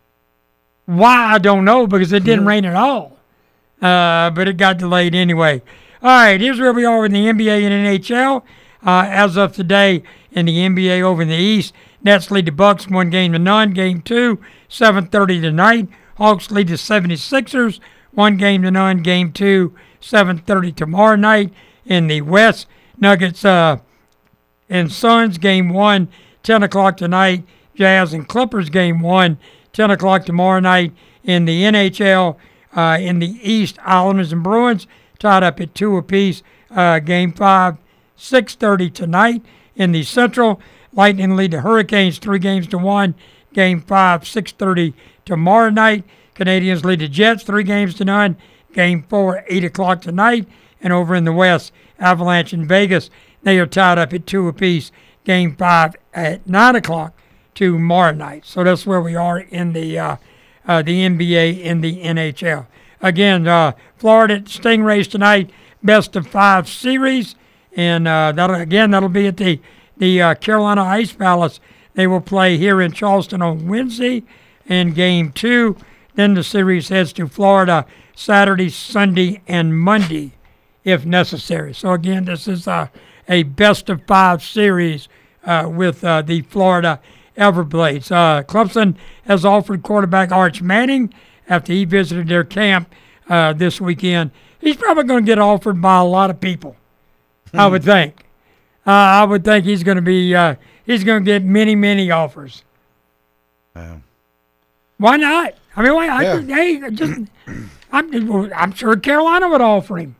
Speaker 3: Why, I don't know, because it didn't rain at all. Uh, but it got delayed anyway. All right, here's where we are in the N B A and N H L. Uh, as of today, in the N B A over in the East, Nets lead the Bucks one game to none. Game two, seven thirty tonight. Hawks lead the seventy-sixers one game to none. Game two, seven thirty tomorrow night. In the West, Nuggets uh, and Suns, game one, ten o'clock tonight. Jazz and Clippers, game one, ten o'clock tomorrow night. In the N H L, uh, in the East, Islanders and Bruins tied up at two apiece. Uh, game five, six thirty tonight. In the Central, Lightning lead the Hurricanes three games to one. Game five, six thirty tomorrow night. Canadians lead the Jets three games to none. Game four, eight o'clock tonight. And over in the West, Avalanche and Vegas, they are tied up at two apiece. Game five at nine o'clock tomorrow night. So that's where we are in the uh, uh, the N B A and the N H L. Again, uh, Florida Stingrays tonight, best of five series. And uh, that'll again, that'll be at the, the uh, Carolina Ice Palace. They will play here in Charleston on Wednesday in game two. Then the series heads to Florida Saturday, Sunday, and Monday, if necessary. So again, this is uh, a best of five series uh, with uh, the Florida Everblades. Uh, Clemson has offered quarterback Arch Manning after he visited their camp uh, this weekend. He's probably going to get offered by a lot of people, I would think. Uh, I would think he's going to be uh, he's going to get many, many offers.
Speaker 4: Yeah.
Speaker 3: Why not? I mean, why?
Speaker 4: Yeah.
Speaker 3: I, hey, just I'm, I'm sure Carolina would offer him.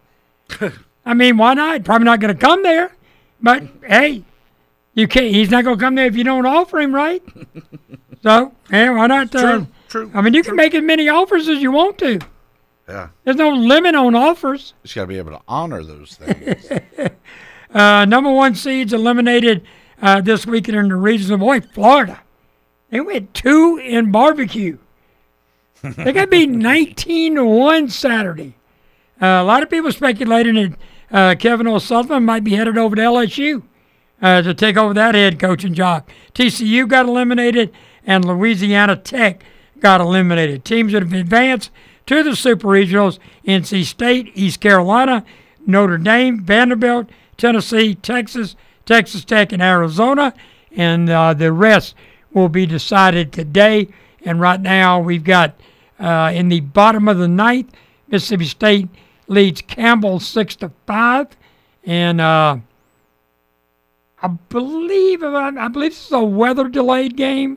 Speaker 3: I mean, why not? Probably not going to come there, but hey, you can't. He's not going to come there if you don't offer him, right? So, hey, why not? Uh,
Speaker 4: true. True.
Speaker 3: I mean, you
Speaker 4: true.
Speaker 3: can make as many offers as you want to.
Speaker 4: Yeah.
Speaker 3: There's no limit on offers.
Speaker 4: Just got to be able to honor those things.
Speaker 3: uh, number one seeds eliminated uh, this weekend in the regions of boy, Florida. They went two in barbecue. They got beat nineteen to one Saturday. Uh, a lot of people speculating that uh, Kevin O'Sullivan might be headed over to L S U uh, to take over that head coaching job. T C U got eliminated, and Louisiana Tech got eliminated. Teams that have advanced to the Super Regionals: N C State, East Carolina, Notre Dame, Vanderbilt, Tennessee, Texas, Texas Tech, and Arizona. And uh, the rest will be decided today. And right now we've got uh, in the bottom of the ninth, Mississippi State leads Campbell six to five, and uh, I believe I believe this is a weather delayed game.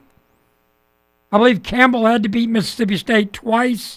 Speaker 3: I believe Campbell had to beat Mississippi State twice.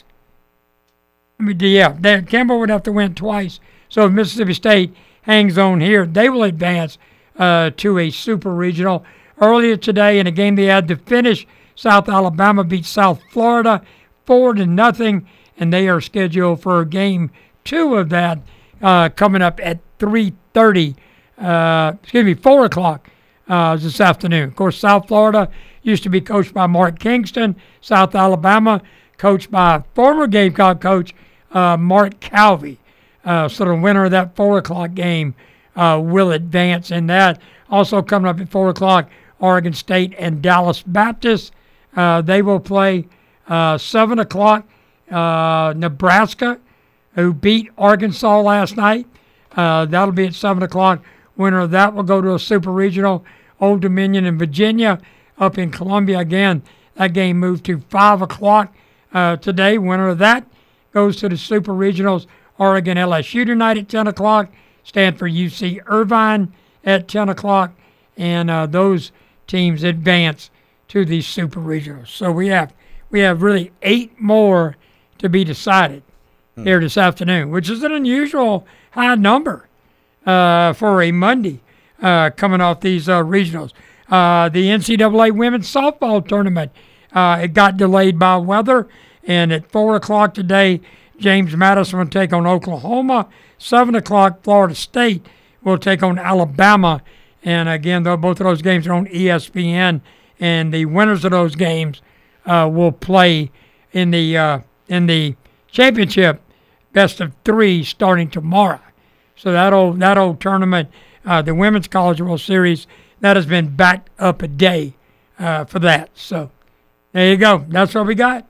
Speaker 3: I mean, yeah, they, Campbell would have to win twice. So if Mississippi State hangs on here, they will advance uh, to a super regional. Earlier today, in a game they had to finish, South Alabama beat South Florida four to nothing, and they are scheduled for game two of that uh, coming up at three thirty. Uh, excuse me, four o'clock uh, this afternoon. Of course, South Florida used to be coached by Mark Kingston. South Alabama coached by former Gamecock coach uh, Mark Calvey. Uh, so the winner of that four o'clock game uh, will advance in that. Also coming up at four o'clock, Oregon State and Dallas Baptist. Uh, they will play uh, seven o'clock, uh, Nebraska, who beat Arkansas last night. Uh, that'll be at seven o'clock. Winner of that will go to a super regional. Old Dominion in Virginia up in Columbia again. That game moved to five o'clock uh, today. Winner of that goes to the super regionals. Oregon L S U tonight at ten o'clock. Stanford U C Irvine at ten o'clock. And uh, those teams advance to the super regionals. So we have we have really eight more to be decided hmm. here this afternoon, which is an unusual high number uh, for a Monday uh, coming off these uh, regionals. Uh, the N C double A women's softball tournament, uh, it got delayed by weather, and at four o'clock today, James Madison will take on Oklahoma. seven o'clock, Florida State will take on Alabama. And again, though, both of those games are on E S P N, and the winners of those games uh, will play in the uh, in the championship best of three starting tomorrow. So that old that old tournament, uh, the Women's College World Series, that has been backed up a day uh, for that. So there you go. That's what we got.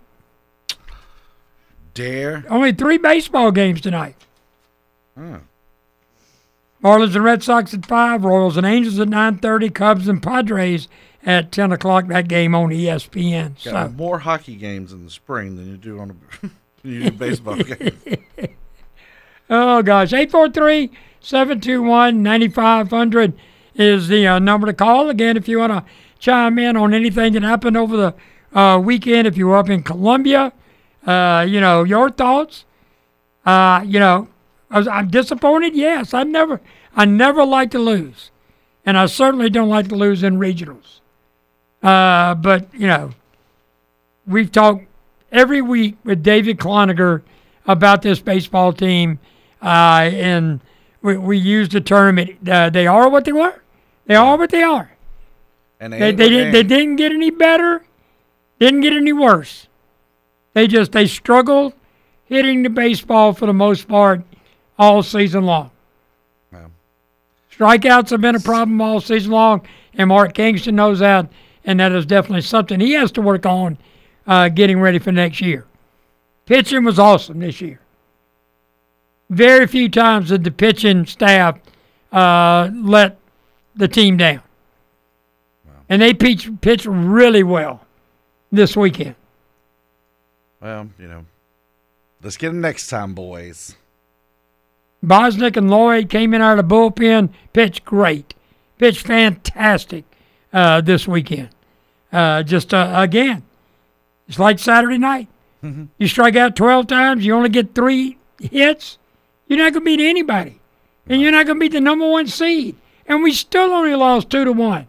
Speaker 4: Dare.
Speaker 3: Only three baseball games tonight.
Speaker 4: Hmm.
Speaker 3: Marlins and Red Sox at five, Royals and Angels at nine thirty, Cubs and Padres at ten o'clock. That game on E S P N.
Speaker 4: Got
Speaker 3: So
Speaker 4: more hockey games in the spring than you do on a than you do baseball games.
Speaker 3: Oh, gosh. eight four three, seven two one, nine five hundred is the uh, number to call. Again, if you want to chime in on anything that happened over the uh, weekend, if you were up in Columbia, uh, you know, your thoughts. Uh, you know, I was, I'm disappointed, yes. I never I never like to lose. And I certainly don't like to lose in regionals. Uh, but, you know, we've talked every week with David Cloninger about this baseball team. Uh, and we, we used the term, it, uh, they are what they were. They are what they are.
Speaker 4: And they,
Speaker 3: they, they, did, they didn't get any better, didn't get any worse. They just, they struggled hitting the baseball for the most part all season long.
Speaker 4: Wow.
Speaker 3: Strikeouts have been a problem all season long, and Mark Kingston knows that, and that is definitely something he has to work on uh, getting ready for next year. Pitching was awesome this year. Very few times did the pitching staff uh, let the team down. Wow. And they pitched, pitched really well this weekend.
Speaker 4: Well, you know, let's get them next time, boys.
Speaker 3: Bosnick and Lloyd came in out of the bullpen, pitched great, pitched fantastic uh, this weekend. Uh, just, uh, again, it's like Saturday night. Mm-hmm. You strike out twelve times, you only get three hits, you're not going to beat anybody. And you're not going to beat the number one seed. And we still only lost two to one.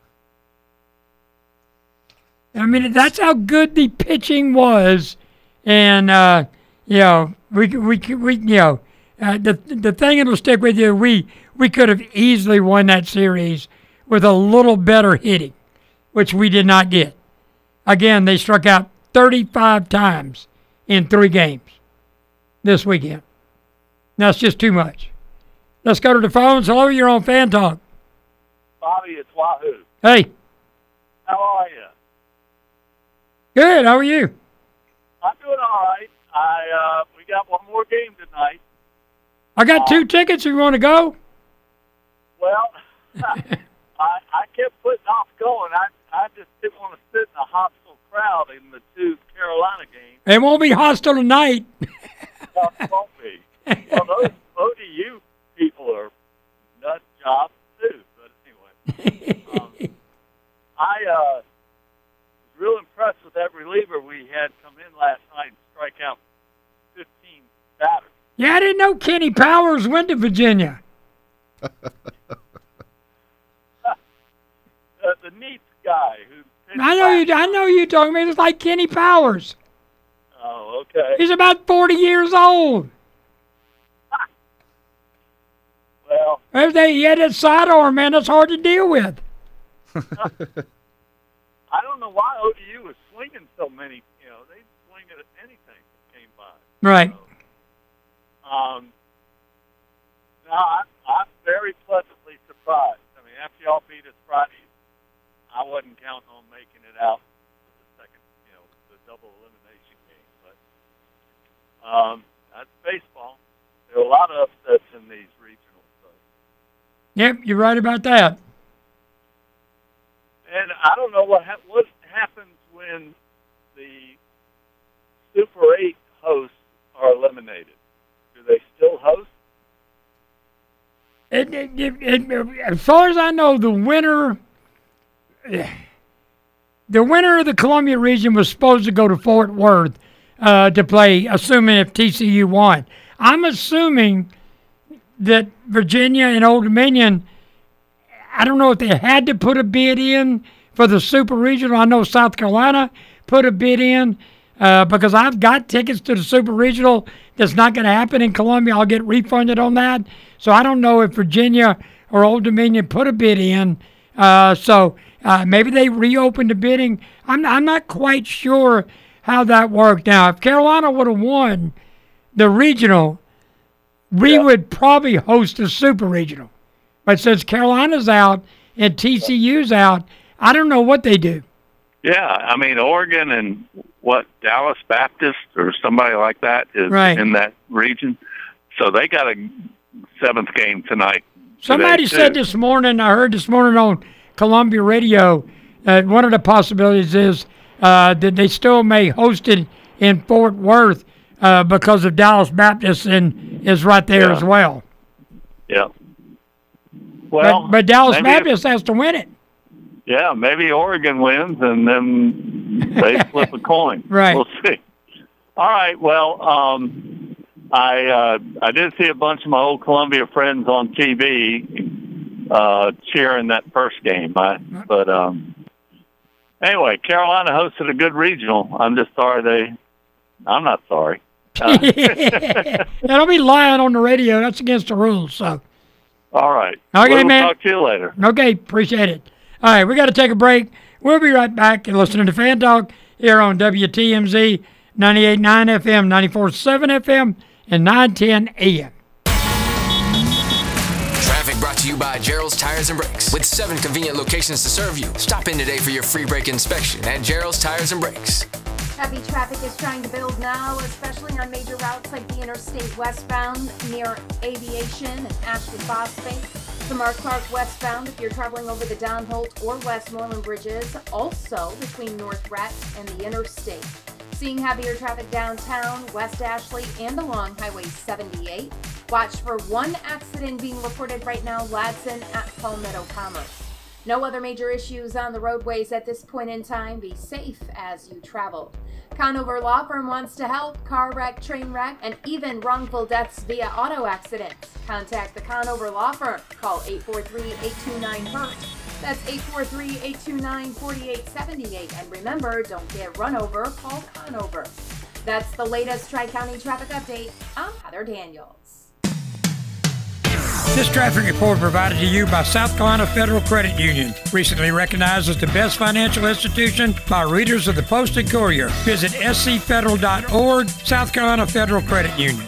Speaker 3: I mean, that's how good the pitching was. And, uh, you know, we, we, we you know, uh, the the thing that'll stick with you, we, we could have easily won that series with a little better hitting, which we did not get. Again, they struck out thirty-five times in three games this weekend. That's just too much. Let's go to the phones. Hello, you're on Fan Talk.
Speaker 5: Bobby, it's Wahoo.
Speaker 3: Hey.
Speaker 5: How are you?
Speaker 3: Good. How are you?
Speaker 5: I'm doing all right. I uh, we got one more game tonight.
Speaker 3: I got two tickets if you want to go.
Speaker 5: Well, I I kept putting off going. I I just didn't want to sit in a hostile crowd in the two Carolina games.
Speaker 3: It won't be hostile tonight.
Speaker 5: No, it won't be. Well, those O D U people are nut jobs too. But anyway, um, I uh, was real impressed with that reliever we had come in last night and strike out fifteen batters.
Speaker 3: Yeah, I didn't know Kenny Powers went to Virginia.
Speaker 5: the, the Neats guy who.
Speaker 3: I know you. I know you talking about. It's like Kenny Powers.
Speaker 5: Oh, okay.
Speaker 3: He's about forty years old.
Speaker 5: Well,
Speaker 3: if they he had that sidearm, man, that's hard to deal with.
Speaker 5: I don't know why O D U was swinging so many. You know, they swing at anything that came by.
Speaker 3: Right.
Speaker 5: So, um. No, I, I'm very pleasantly surprised. I mean, after y'all beat us Friday, I wasn't counting on making it out for the second, you know, the double elimination game. But um, that's baseball. There are a lot of upsets in these regionals. So.
Speaker 3: Yep, you're right about that.
Speaker 5: And I don't know what ha- what happens when the Super eight hosts are eliminated. Do they still host?
Speaker 3: It, it, it, it, as far as I know, the winner, the winner of the Columbia region was supposed to go to Fort Worth uh, to play, assuming if T C U won. I'm assuming that Virginia and Old Dominion, I don't know if they had to put a bid in for the Super Regional. I know South Carolina put a bid in uh, because I've got tickets to the Super Regional. That's not going to happen in Columbia. I'll get refunded on that. So I don't know if Virginia or Old Dominion put a bid in. Uh, so uh, maybe they reopened the bidding. I'm, I'm not quite sure how that worked. Now, if Carolina would have won the regional, we yeah. would probably host a Super Regional. But since Carolina's out and T C U's out, I don't know what they do.
Speaker 1: Yeah, I mean, Oregon and what, Dallas Baptist or somebody like that is
Speaker 3: right.
Speaker 1: in that region. So they got a seventh game tonight.
Speaker 3: Somebody said this morning, I heard this morning on Columbia Radio, that one of the possibilities is uh, that they still may host it in Fort Worth uh, because of Dallas Baptist and is right there
Speaker 1: yeah.
Speaker 3: as well.
Speaker 1: Yeah. Well,
Speaker 3: but, but Dallas Baptist if, has to win it.
Speaker 1: Yeah, maybe Oregon wins and then they flip a coin.
Speaker 3: Right.
Speaker 1: We'll see. All right. Well, um, I uh, I did see a bunch of my old Columbia friends on T V uh, cheering that first game. I, but um, anyway, Carolina hosted a good regional. I'm just sorry they. I'm not sorry. Uh,
Speaker 3: yeah, don't be lying on the radio. That's against the rules. So.
Speaker 1: All right.
Speaker 3: Okay,
Speaker 1: we'll
Speaker 3: man.
Speaker 1: Talk to you later.
Speaker 3: Okay, appreciate it. All right, we got to take a break. We'll be right back and listening to Fan Talk here on W T M Z ninety-eight point nine F M, ninety-four point seven F M, and nine ten A M.
Speaker 6: Traffic brought to you by Gerald's Tires and Brakes. With seven convenient locations to serve you. Stop in today for your free brake inspection at Gerald's Tires and Brakes.
Speaker 7: Heavy traffic is trying to build now, especially on major routes like the Interstate westbound near Aviation and Ashley Phosphate. The Mark Clark westbound if you're traveling over the Don Holt or Westmoreland bridges. Also between North Rhett and the Interstate. Seeing heavier traffic downtown, West Ashley, and along Highway seventy-eight. Watch for one accident being reported right now, Ladson at Palmetto Commerce. No other major issues on the roadways at this point in time. Be safe as you travel. Conover Law Firm wants to help. Car wreck, train wreck, and even wrongful deaths via auto accidents. Contact the Conover Law Firm. Call eight four three, eight two nine, H U R T. That's eight four three, eight two nine, four eight seven eight. And remember, don't get run over. Call Conover. That's the latest Tri-County traffic update. I'm Heather Daniels.
Speaker 3: This traffic report provided to you by South Carolina Federal Credit Union, recently recognized as the best financial institution by readers of the Post and Courier. Visit s c federal dot org, South Carolina Federal Credit Union.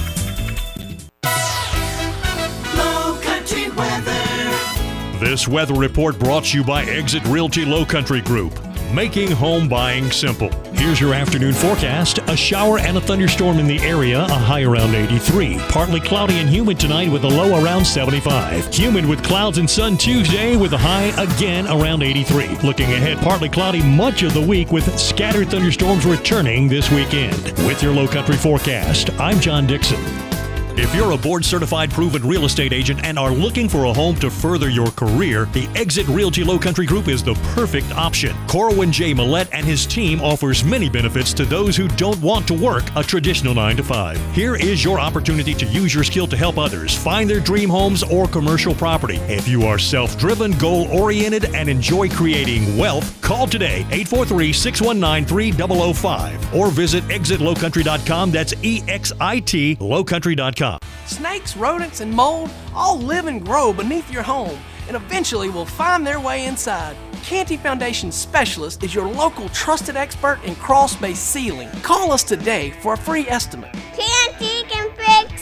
Speaker 9: Low Country weather.
Speaker 25: This weather report brought to you by Exit Realty Low Country Group, making home buying simple. Here's your afternoon forecast. A shower and a thunderstorm in the area, a high around eighty-three. Partly cloudy and humid tonight with a low around seventy-five. Humid with clouds and sun Tuesday with a high again around eighty-three. Looking ahead, partly cloudy much of the week with scattered thunderstorms returning this weekend. With your Low Country forecast, I'm John Dixon. If you're a board-certified proven real estate agent and are looking for a home to further your career, the Exit Realty Low Country Group is the perfect option. Corwin J. Millette and his team offers many benefits to those who don't want to work a traditional nine to five. Here is your opportunity to use your skill to help others find their dream homes or commercial property. If you are self-driven, goal-oriented, and enjoy creating wealth, call today, eight four three, six one nine, three zero zero five, or visit exit low country dot com. That's E X I T low country dot com.
Speaker 26: Snakes, rodents, and mold all live and grow beneath your home and eventually will find their way inside. Canty Foundation Specialist is your local trusted expert in crawl space sealing. Call us today for a free estimate.
Speaker 27: Canty can fix it.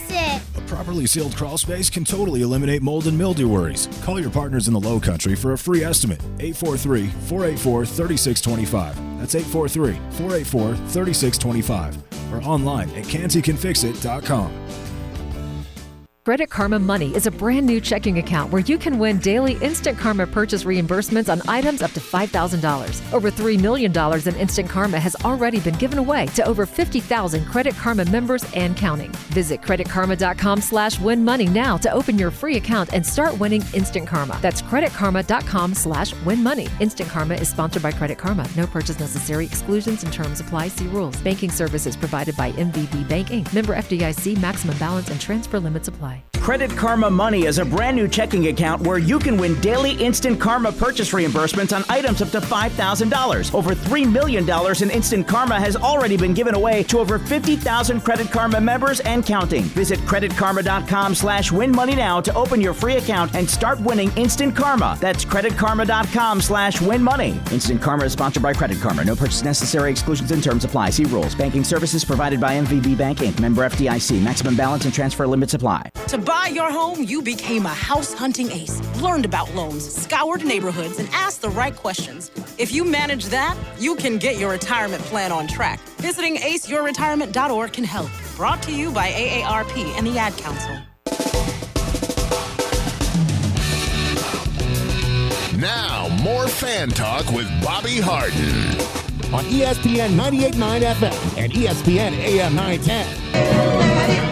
Speaker 2: A properly sealed crawl space can totally eliminate mold and mildew worries. Call your partners in the Low Country for a free estimate. eight four three, four eight four, three six two five. That's eight four three, four eight four, three six two five. Or online at canty can fix it dot com.
Speaker 10: Credit Karma Money is a brand new checking account where you can win daily Instant Karma purchase reimbursements on items up to five thousand dollars. Over three million dollars in Instant Karma has already been given away to over fifty thousand Credit Karma members and counting. Visit credit karma dot com slash win money now to open your free account and start winning Instant Karma. That's credit karma dot com slash win money. Instant Karma is sponsored by Credit Karma. No purchase necessary. Exclusions and terms apply. See rules. Banking services provided by M V B Bank, Incorporated. Member F D I C. Maximum balance and transfer limits apply.
Speaker 11: Credit Karma Money is a brand new checking account where you can win daily Instant Karma purchase reimbursements on items up to five thousand dollars. Over three million dollars in Instant Karma has already been given away to over fifty thousand Credit Karma members and counting. Visit credit karma dot com slash win money now to open your free account and start winning Instant Karma. That's credit karma dot com slash win money. Instant Karma is sponsored by Credit Karma. No purchase necessary. Exclusions and terms apply. See rules. Banking services provided by M V B Bank, Incorporated. Member F D I C. Maximum balance and transfer limits apply.
Speaker 12: To buy your home, you became a house hunting ace, learned about loans, scoured neighborhoods, and asked the right questions. If you manage that, you can get your retirement plan on track. Visiting ace your retirement dot org can help. Brought to you by A A R P and the Ad Council.
Speaker 23: Now, more Fan Talk with Bobby Harden on E S P N ninety-eight point nine F M and E S P N A M nine ten.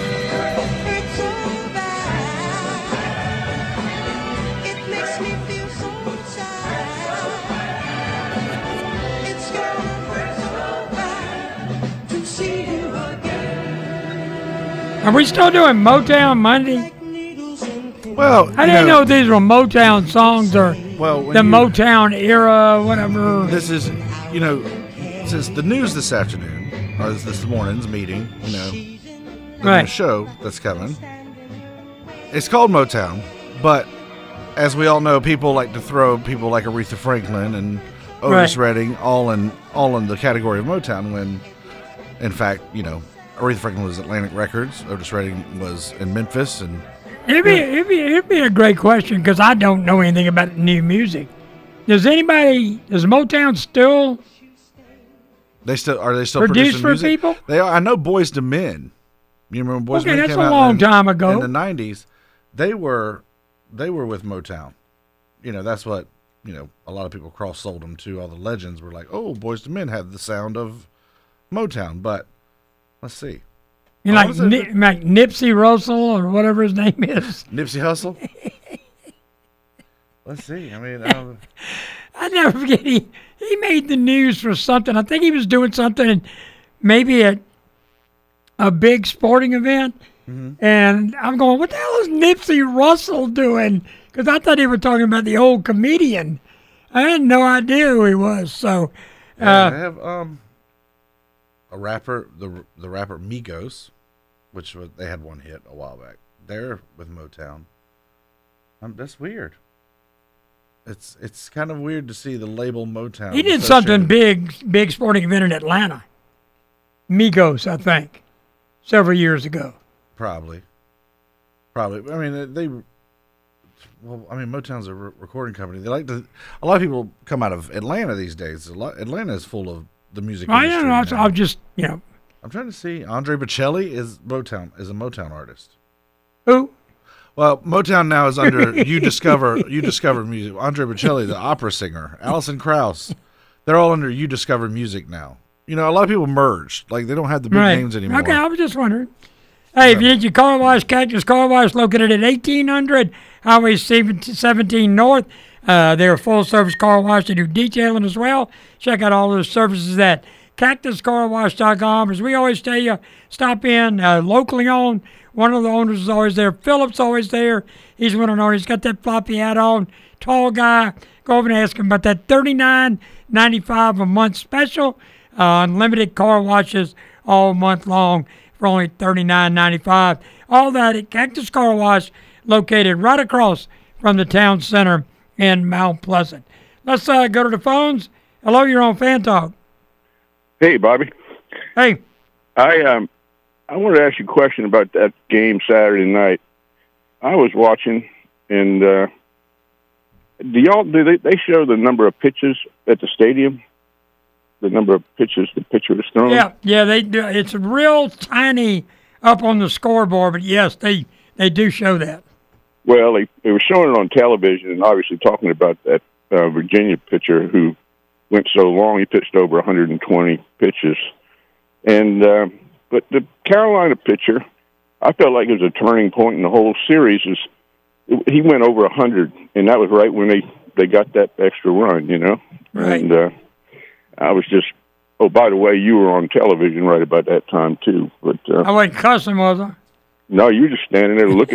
Speaker 3: Are we still doing Motown Monday?
Speaker 4: Well,
Speaker 3: I didn't know, know these were Motown songs or
Speaker 4: well,
Speaker 3: the you, Motown era, whatever.
Speaker 4: This is, you know, since the news this afternoon, or this morning's meeting, you know,
Speaker 3: right.
Speaker 4: the show that's coming, it's called Motown, but as we all know, people like to throw people like Aretha Franklin and Otis right. Redding all in all in the category of Motown when, in fact, you know, Aretha Franklin was Atlantic Records. Otis Redding was in Memphis, and
Speaker 3: it'd be it'd be it'd be a great question because I don't know anything about new music. Does anybody? Does Motown still?
Speaker 4: They still are they still
Speaker 3: produce
Speaker 4: producing
Speaker 3: for
Speaker 4: music?
Speaker 3: people?
Speaker 4: They are. I know Boys to Men. You remember Boys
Speaker 3: okay,
Speaker 4: to Men?
Speaker 3: That's
Speaker 4: came
Speaker 3: a
Speaker 4: out
Speaker 3: long
Speaker 4: in,
Speaker 3: time ago.
Speaker 4: In the nineties, they were they were with Motown. You know, that's what you know. A lot of people cross sold them to. All the legends were like, "Oh, Boys to Men had the sound of Motown," but. Let's see.
Speaker 3: You like, Nip, like Nipsey Russell or whatever his name is.
Speaker 4: Nipsey Hussle? Let's see. I mean, um,
Speaker 3: I never forget. He, he made the news for something. I think he was doing something maybe at a big sporting event. Mm-hmm. And I'm going, what the hell is Nipsey Russell doing? Because I thought he was talking about the old comedian. I had no idea who he was. So, uh,
Speaker 4: yeah, I have, um, a rapper, the the rapper Migos, which was, they had one hit a while back. They're with Motown. Um, that's weird. It's it's kind of weird to see the label Motown.
Speaker 3: He did something big, big sporting event in Atlanta. Migos, I think, several years ago.
Speaker 4: Probably, probably. I mean, they. Well, I mean, Motown's a re- recording company. They like to. A lot of people come out of Atlanta these days. A lot, Atlanta is full of the music
Speaker 3: I
Speaker 4: industry.
Speaker 3: know. I'll, I'll just, you know.
Speaker 4: I'm trying to see. Andre Bocelli is Motown is a Motown artist.
Speaker 3: Who?
Speaker 4: Well, Motown now is under You Discover You Discover Music. Andre Bocelli, the opera singer, Alison Krauss, they're all under You Discover Music now. You know, a lot of people merged. Like they don't have the big
Speaker 3: right.
Speaker 4: names anymore.
Speaker 3: Okay, I was just wondering. Hey, if you need your car wash, Cactus Car Wash, located at eighteen hundred Highway seventeen North. Uh, they're a full-service car wash. They do detailing as well. Check out all those services at cactus car wash dot com. As we always tell you, stop in, uh, locally owned. One of the owners is always there. Philip's always there. He's one of the owners. He's got that floppy hat on. Tall guy. Go over and ask him about that thirty-nine ninety-five a month special. Uh, unlimited car washes all month long for only thirty-nine ninety-five. All that at Cactus Car Wash, located right across from the town center in Mount Pleasant. Let's uh, go to the phones. Hello, you're on Fan Talk.
Speaker 13: Hey, Bobby.
Speaker 3: Hey.
Speaker 13: I um, I wanted to ask you a question about that game Saturday night. I was watching, and uh, do y'all do they, they show the number of pitches at the stadium? The number of pitches the pitcher is throwing?
Speaker 3: Yeah, yeah, they do. It's real tiny up on the scoreboard, but yes, they they do show that.
Speaker 13: Well, they, they were showing it on television, and obviously talking about that uh, Virginia pitcher who went so long, he pitched over one hundred twenty pitches. And uh, but the Carolina pitcher, I felt like it was a turning point in the whole series. Is he went over one hundred, and that was right when they, they got that extra run, you know?
Speaker 3: Right.
Speaker 13: And uh, I was just, oh, by the way, you were on television right about that time, too. But uh,
Speaker 3: I wasn't cussing, was I?
Speaker 13: No, you were just standing there looking.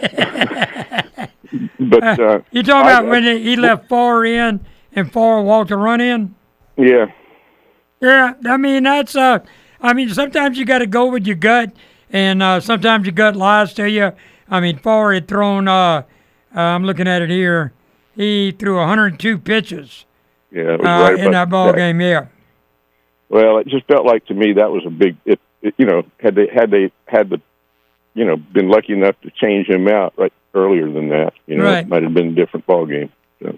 Speaker 13: But uh,
Speaker 3: you talking about
Speaker 13: I,
Speaker 3: when he left Farr in and Farr walked a run in?
Speaker 13: Yeah.
Speaker 3: Yeah, I mean, that's, uh, I mean, sometimes you got to go with your gut, and uh, sometimes your gut lies to you. I mean, Farr had thrown, uh, uh, I'm looking at it here, he threw one hundred two pitches
Speaker 13: yeah, it was
Speaker 3: uh,
Speaker 13: right
Speaker 3: in that ball
Speaker 13: that.
Speaker 3: game, yeah.
Speaker 13: Well, it just felt like to me that was a big, it, it, you know, had they had they had the, you know, been lucky enough to change him out right earlier than that, you know,
Speaker 3: Right.
Speaker 13: it might have been a different ball game. So.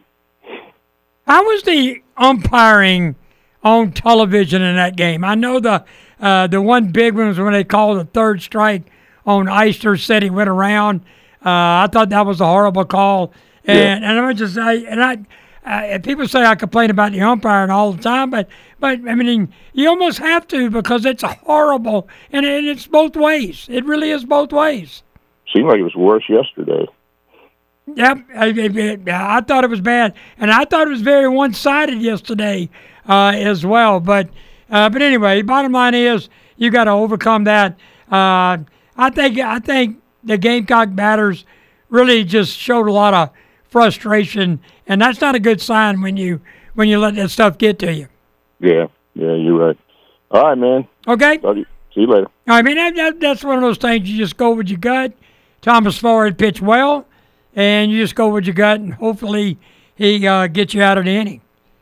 Speaker 3: How was the umpiring on television in that game? I know the uh, the one big one was when they called the third strike on Eister, said he went around. Uh, I thought that was a horrible call. And
Speaker 13: Yeah.
Speaker 3: and I just say, and I, uh, people say I complain about the umpiring all the time, but but I mean you almost have to because it's horrible, and, and it's both ways. It really is both ways.
Speaker 13: Seemed like it was worse yesterday.
Speaker 3: Yep, I, I, I thought it was bad, and I thought it was very one-sided yesterday uh, as well. But uh, but anyway, bottom line is you got to overcome that. Uh, I think I think the Gamecock batters really just showed a lot of frustration, and that's not a good sign when you when you let that stuff get to you.
Speaker 13: Yeah, yeah, you're right. All right, man.
Speaker 3: Okay.
Speaker 13: Love you. See you later.
Speaker 3: I mean that, that that's one of those things you just go with your gut. Thomas Farr had pitched well. And you just go with your gut, and hopefully he uh, gets you out of the inning.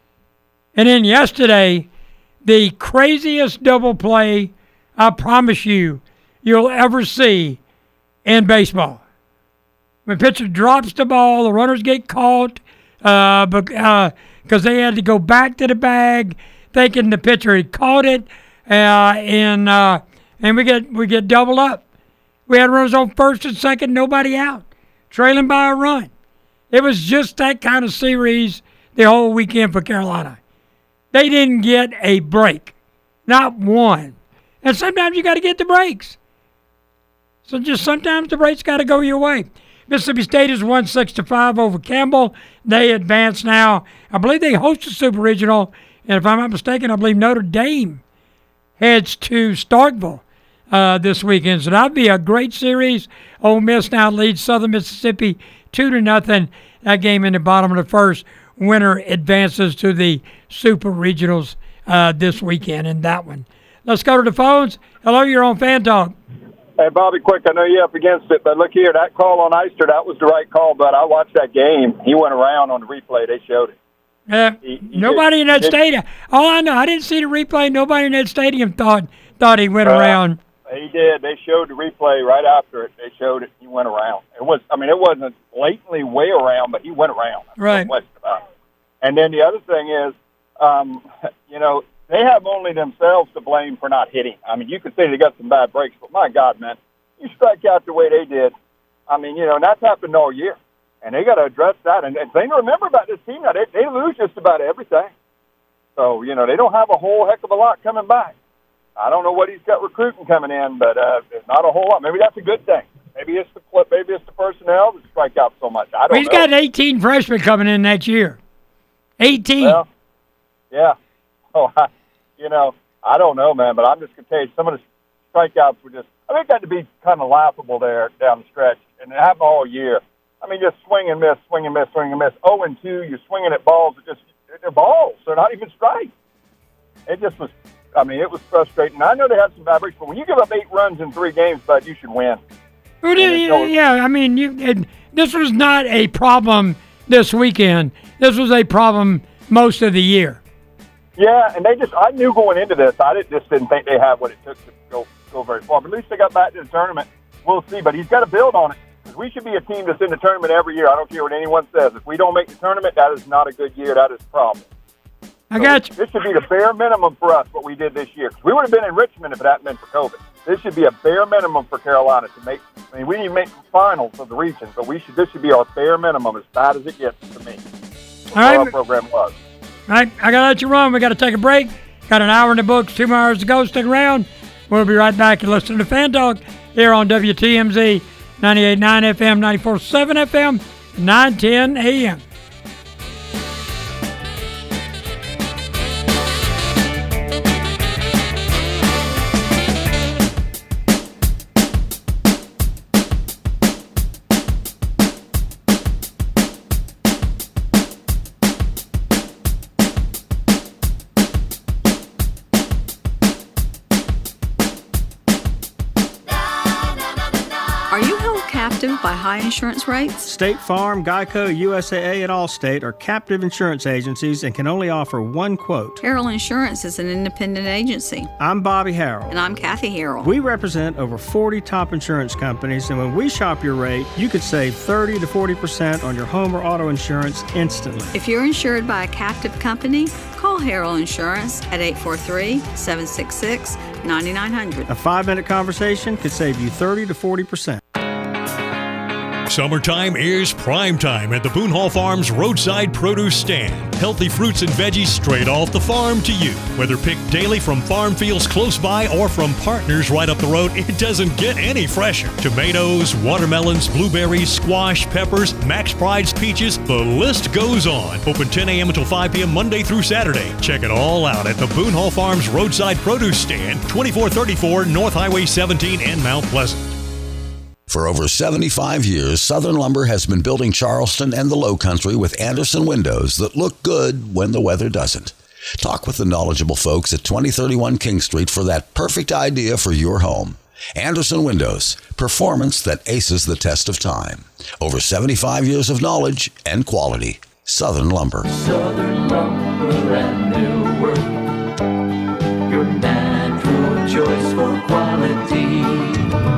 Speaker 3: And then yesterday, the craziest double play, I promise you, you'll ever see in baseball. When pitcher drops the ball, the runners get caught uh, because uh, they had to go back to the bag, thinking the pitcher had caught it, uh, and uh, and we get we get doubled up. We had runners on first and second, nobody out. Trailing by a run. It was just that kind of series the whole weekend for Carolina. They didn't get a break. Not one. And sometimes you got to get the breaks. So just sometimes the breaks got to go your way. Mississippi State is one six to five over Campbell. They advance now. I believe they host the Super Regional. And if I'm not mistaken, I believe Notre Dame heads to Starkville Uh, this weekend. So that'll be a great series. Ole Miss now leads Southern Mississippi two to nothing. That game in the bottom of the first. Winner advances to the Super Regionals uh, this weekend in that one. Let's go to the phones. Hello, you're on Fan Talk.
Speaker 14: Hey, Bobby, quick, I know you're up against it, but look here, that call on Eister, that was the right call, but I watched that game. He went around on the replay. They showed it.
Speaker 3: Uh,
Speaker 14: he, he
Speaker 3: nobody
Speaker 14: did,
Speaker 3: in that
Speaker 14: did,
Speaker 3: stadium. All I know, I didn't see the replay. Nobody in that stadium thought thought he went
Speaker 14: uh,
Speaker 3: around.
Speaker 14: He did. They showed the replay right after it. They showed it. He went around. It was. I mean, it wasn't blatantly way around, but he went around.
Speaker 3: Right.
Speaker 14: No question about it. And then the other thing is, um, you know, they have only themselves to blame for not hitting. I mean, you could say they got some bad breaks, but my God, man, you strike out the way they did. I mean, you know, and that's happened all year, and they got to address that. And, and thing to remember about this team now, they, they lose just about everything. So you know, they don't have a whole heck of a lot coming back. I don't know what he's got recruiting coming in, but uh, there's not a whole lot. Maybe that's a good thing. Maybe it's the maybe it's the personnel that strike out so much. I don't
Speaker 3: Well, he's
Speaker 14: know.
Speaker 3: got eighteen freshmen coming in next year. eighteen.
Speaker 14: Well, yeah. Oh, I, you know, I don't know, man, but I'm just going to tell you, some of the strikeouts were just, I think that to be kind of laughable there down the stretch, and it happened all year. I mean, just swing and miss, swing and miss, swing and miss. oh and two, you're swinging at balls that just, they're balls. They're not even strikes. It just was, I mean, it was frustrating. I know they had some bad breaks, but when you give up eight runs in three games, bud, you should win.
Speaker 3: Well, yeah, yeah, I mean, you, it, this was not a problem this weekend. This was a problem most of the year.
Speaker 14: Yeah, and they just, I knew going into this, I didn't, just didn't think they had what it took to go, go very far. far. But at least they got back to the tournament. We'll see. But he's got to build on it. Because we should be a team that's in the tournament every year. I don't care what anyone says. If we don't make the tournament, that is not a good year. That is a problem.
Speaker 3: I got you.
Speaker 14: This should be the bare minimum for us, what we did this year. Because we would have been in Richmond if it hadn't been for COVID. This should be a bare minimum for Carolina to make. I mean, we need to make finals of the region, but we should. This should be our bare minimum, as bad as it gets to me.
Speaker 3: All right.
Speaker 14: Our program was.
Speaker 3: All right, I got to let you run. We got to take a break. Got an hour in the books, two more hours to go. Stick around. We'll be right back and listen to Fan Talk here on W T M Z ninety-eight point nine F M, ninety-four point seven F M, nine ten A M.
Speaker 16: By high insurance rates?
Speaker 19: State Farm, Geico, U S A A, and Allstate are captive insurance agencies and can only offer one quote.
Speaker 16: Harrell Insurance is an independent agency.
Speaker 19: I'm Bobby Harrell.
Speaker 16: And I'm Kathy Harrell.
Speaker 19: We represent over forty top insurance companies, and when we shop your rate, you could save thirty to forty percent on your home or auto insurance instantly.
Speaker 16: If you're insured by a captive company, call Harrell Insurance at eight four three, seven six six, nine nine zero zero.
Speaker 19: A five-minute conversation could save you thirty to forty percent.
Speaker 25: Summertime is prime time at the Boone Hall Farms Roadside Produce Stand. Healthy fruits and veggies straight off the farm to you. Whether picked daily from farm fields close by or from partners right up the road, it doesn't get any fresher. Tomatoes, watermelons, blueberries, squash, peppers, Max Pride's peaches, the list goes on. Open ten a.m. until five p.m. Monday through Saturday. Check it all out at the Boone Hall Farms Roadside Produce Stand, twenty-four thirty-four North Highway seventeen in Mount Pleasant.
Speaker 17: For over seventy-five years, Southern Lumber has been building Charleston and the Low Country with Anderson windows that look good when the weather doesn't. Talk with the knowledgeable folks at twenty thirty-one King Street for that perfect idea for your home. Anderson Windows, performance that aces the test of time. Over seventy-five years of knowledge and quality. Southern Lumber.
Speaker 9: Southern Lumber and Millwork, your natural choice for quality.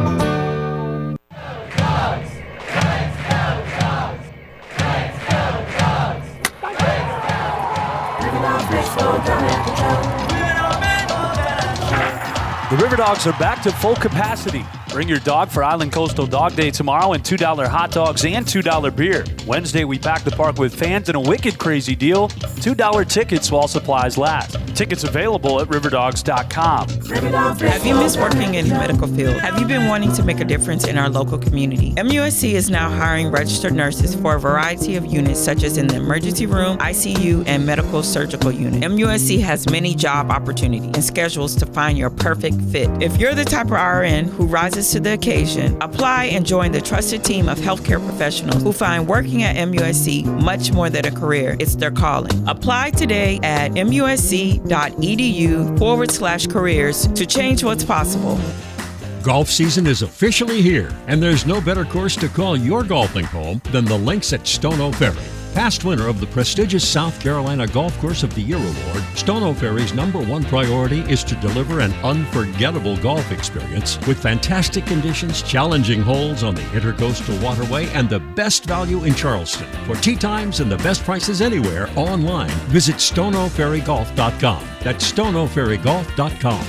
Speaker 18: The River Dogs are back to full capacity. Bring your dog for Island Coastal Dog Day tomorrow and two dollar hot dogs and two dollar beer. Wednesday, we pack the park with fans and a wicked crazy deal. two dollar tickets while supplies last. Tickets available at river dogs dot com.
Speaker 20: Have you missed working in the medical field? Have you been wanting to make a difference in our local community? M U S C is now hiring registered nurses for a variety of units such as in the emergency room, I C U, and medical surgical unit. M U S C has many job opportunities and schedules to find your perfect fit. If you're the type of R N who rises to the occasion, apply and join the trusted team of healthcare professionals who find working at M U S C much more than a career. It's their calling. Apply today at musc.edu forward slash careers to change what's possible.
Speaker 25: Golf season is officially here, and there's no better course to call your golfing home than the links at Stono Ferry. Past winner of the prestigious South Carolina Golf Course of the Year award, Stono Ferry's number one priority is to deliver an unforgettable golf experience with fantastic conditions, challenging holes on the Intercoastal Waterway, and the best value in Charleston. For tee times and the best prices anywhere online, visit stono ferry golf dot com. That's stono ferry golf dot com.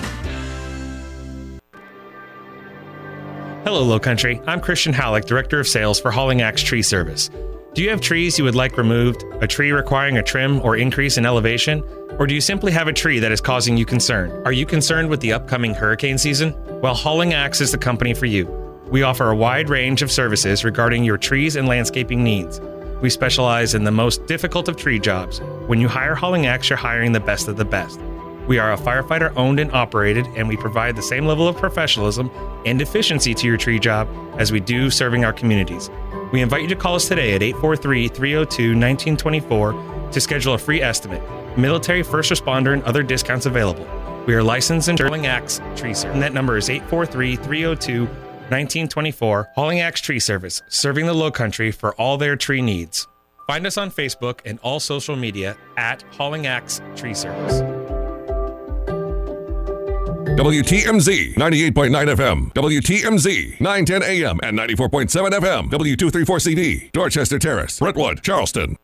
Speaker 21: Hello, Low Country. I'm Christian Halleck, Director of Sales for Hauling Axe Tree Service. Do you have trees you would like removed, a tree requiring a trim or increase in elevation? Or do you simply have a tree that is causing you concern? Are you concerned with the upcoming hurricane season? Well, Hauling Axe is the company for you. We offer a wide range of services regarding your trees and landscaping needs. We specialize in the most difficult of tree jobs. When you hire Hauling Axe, you're hiring the best of the best. We are a firefighter owned and operated, and we provide the same level of professionalism and efficiency to your tree job as we do serving our communities. We invite you to call us today at eight four three, three oh two, one nine two four to schedule a free estimate. Military, first responder, and other discounts available. We are licensed in Hauling Axe Tree Service. And that number is eight four three, three oh two, one nine two four. Hauling Axe Tree Service, serving the Low Country for all their tree needs. Find us on Facebook and all social media at Hauling Axe Tree Service.
Speaker 1: W T M Z ninety-eight point nine F M, W T M Z nine ten A M and ninety-four point seven F M, W two thirty-four C D, Dorchester Terrace, Brentwood, Charleston.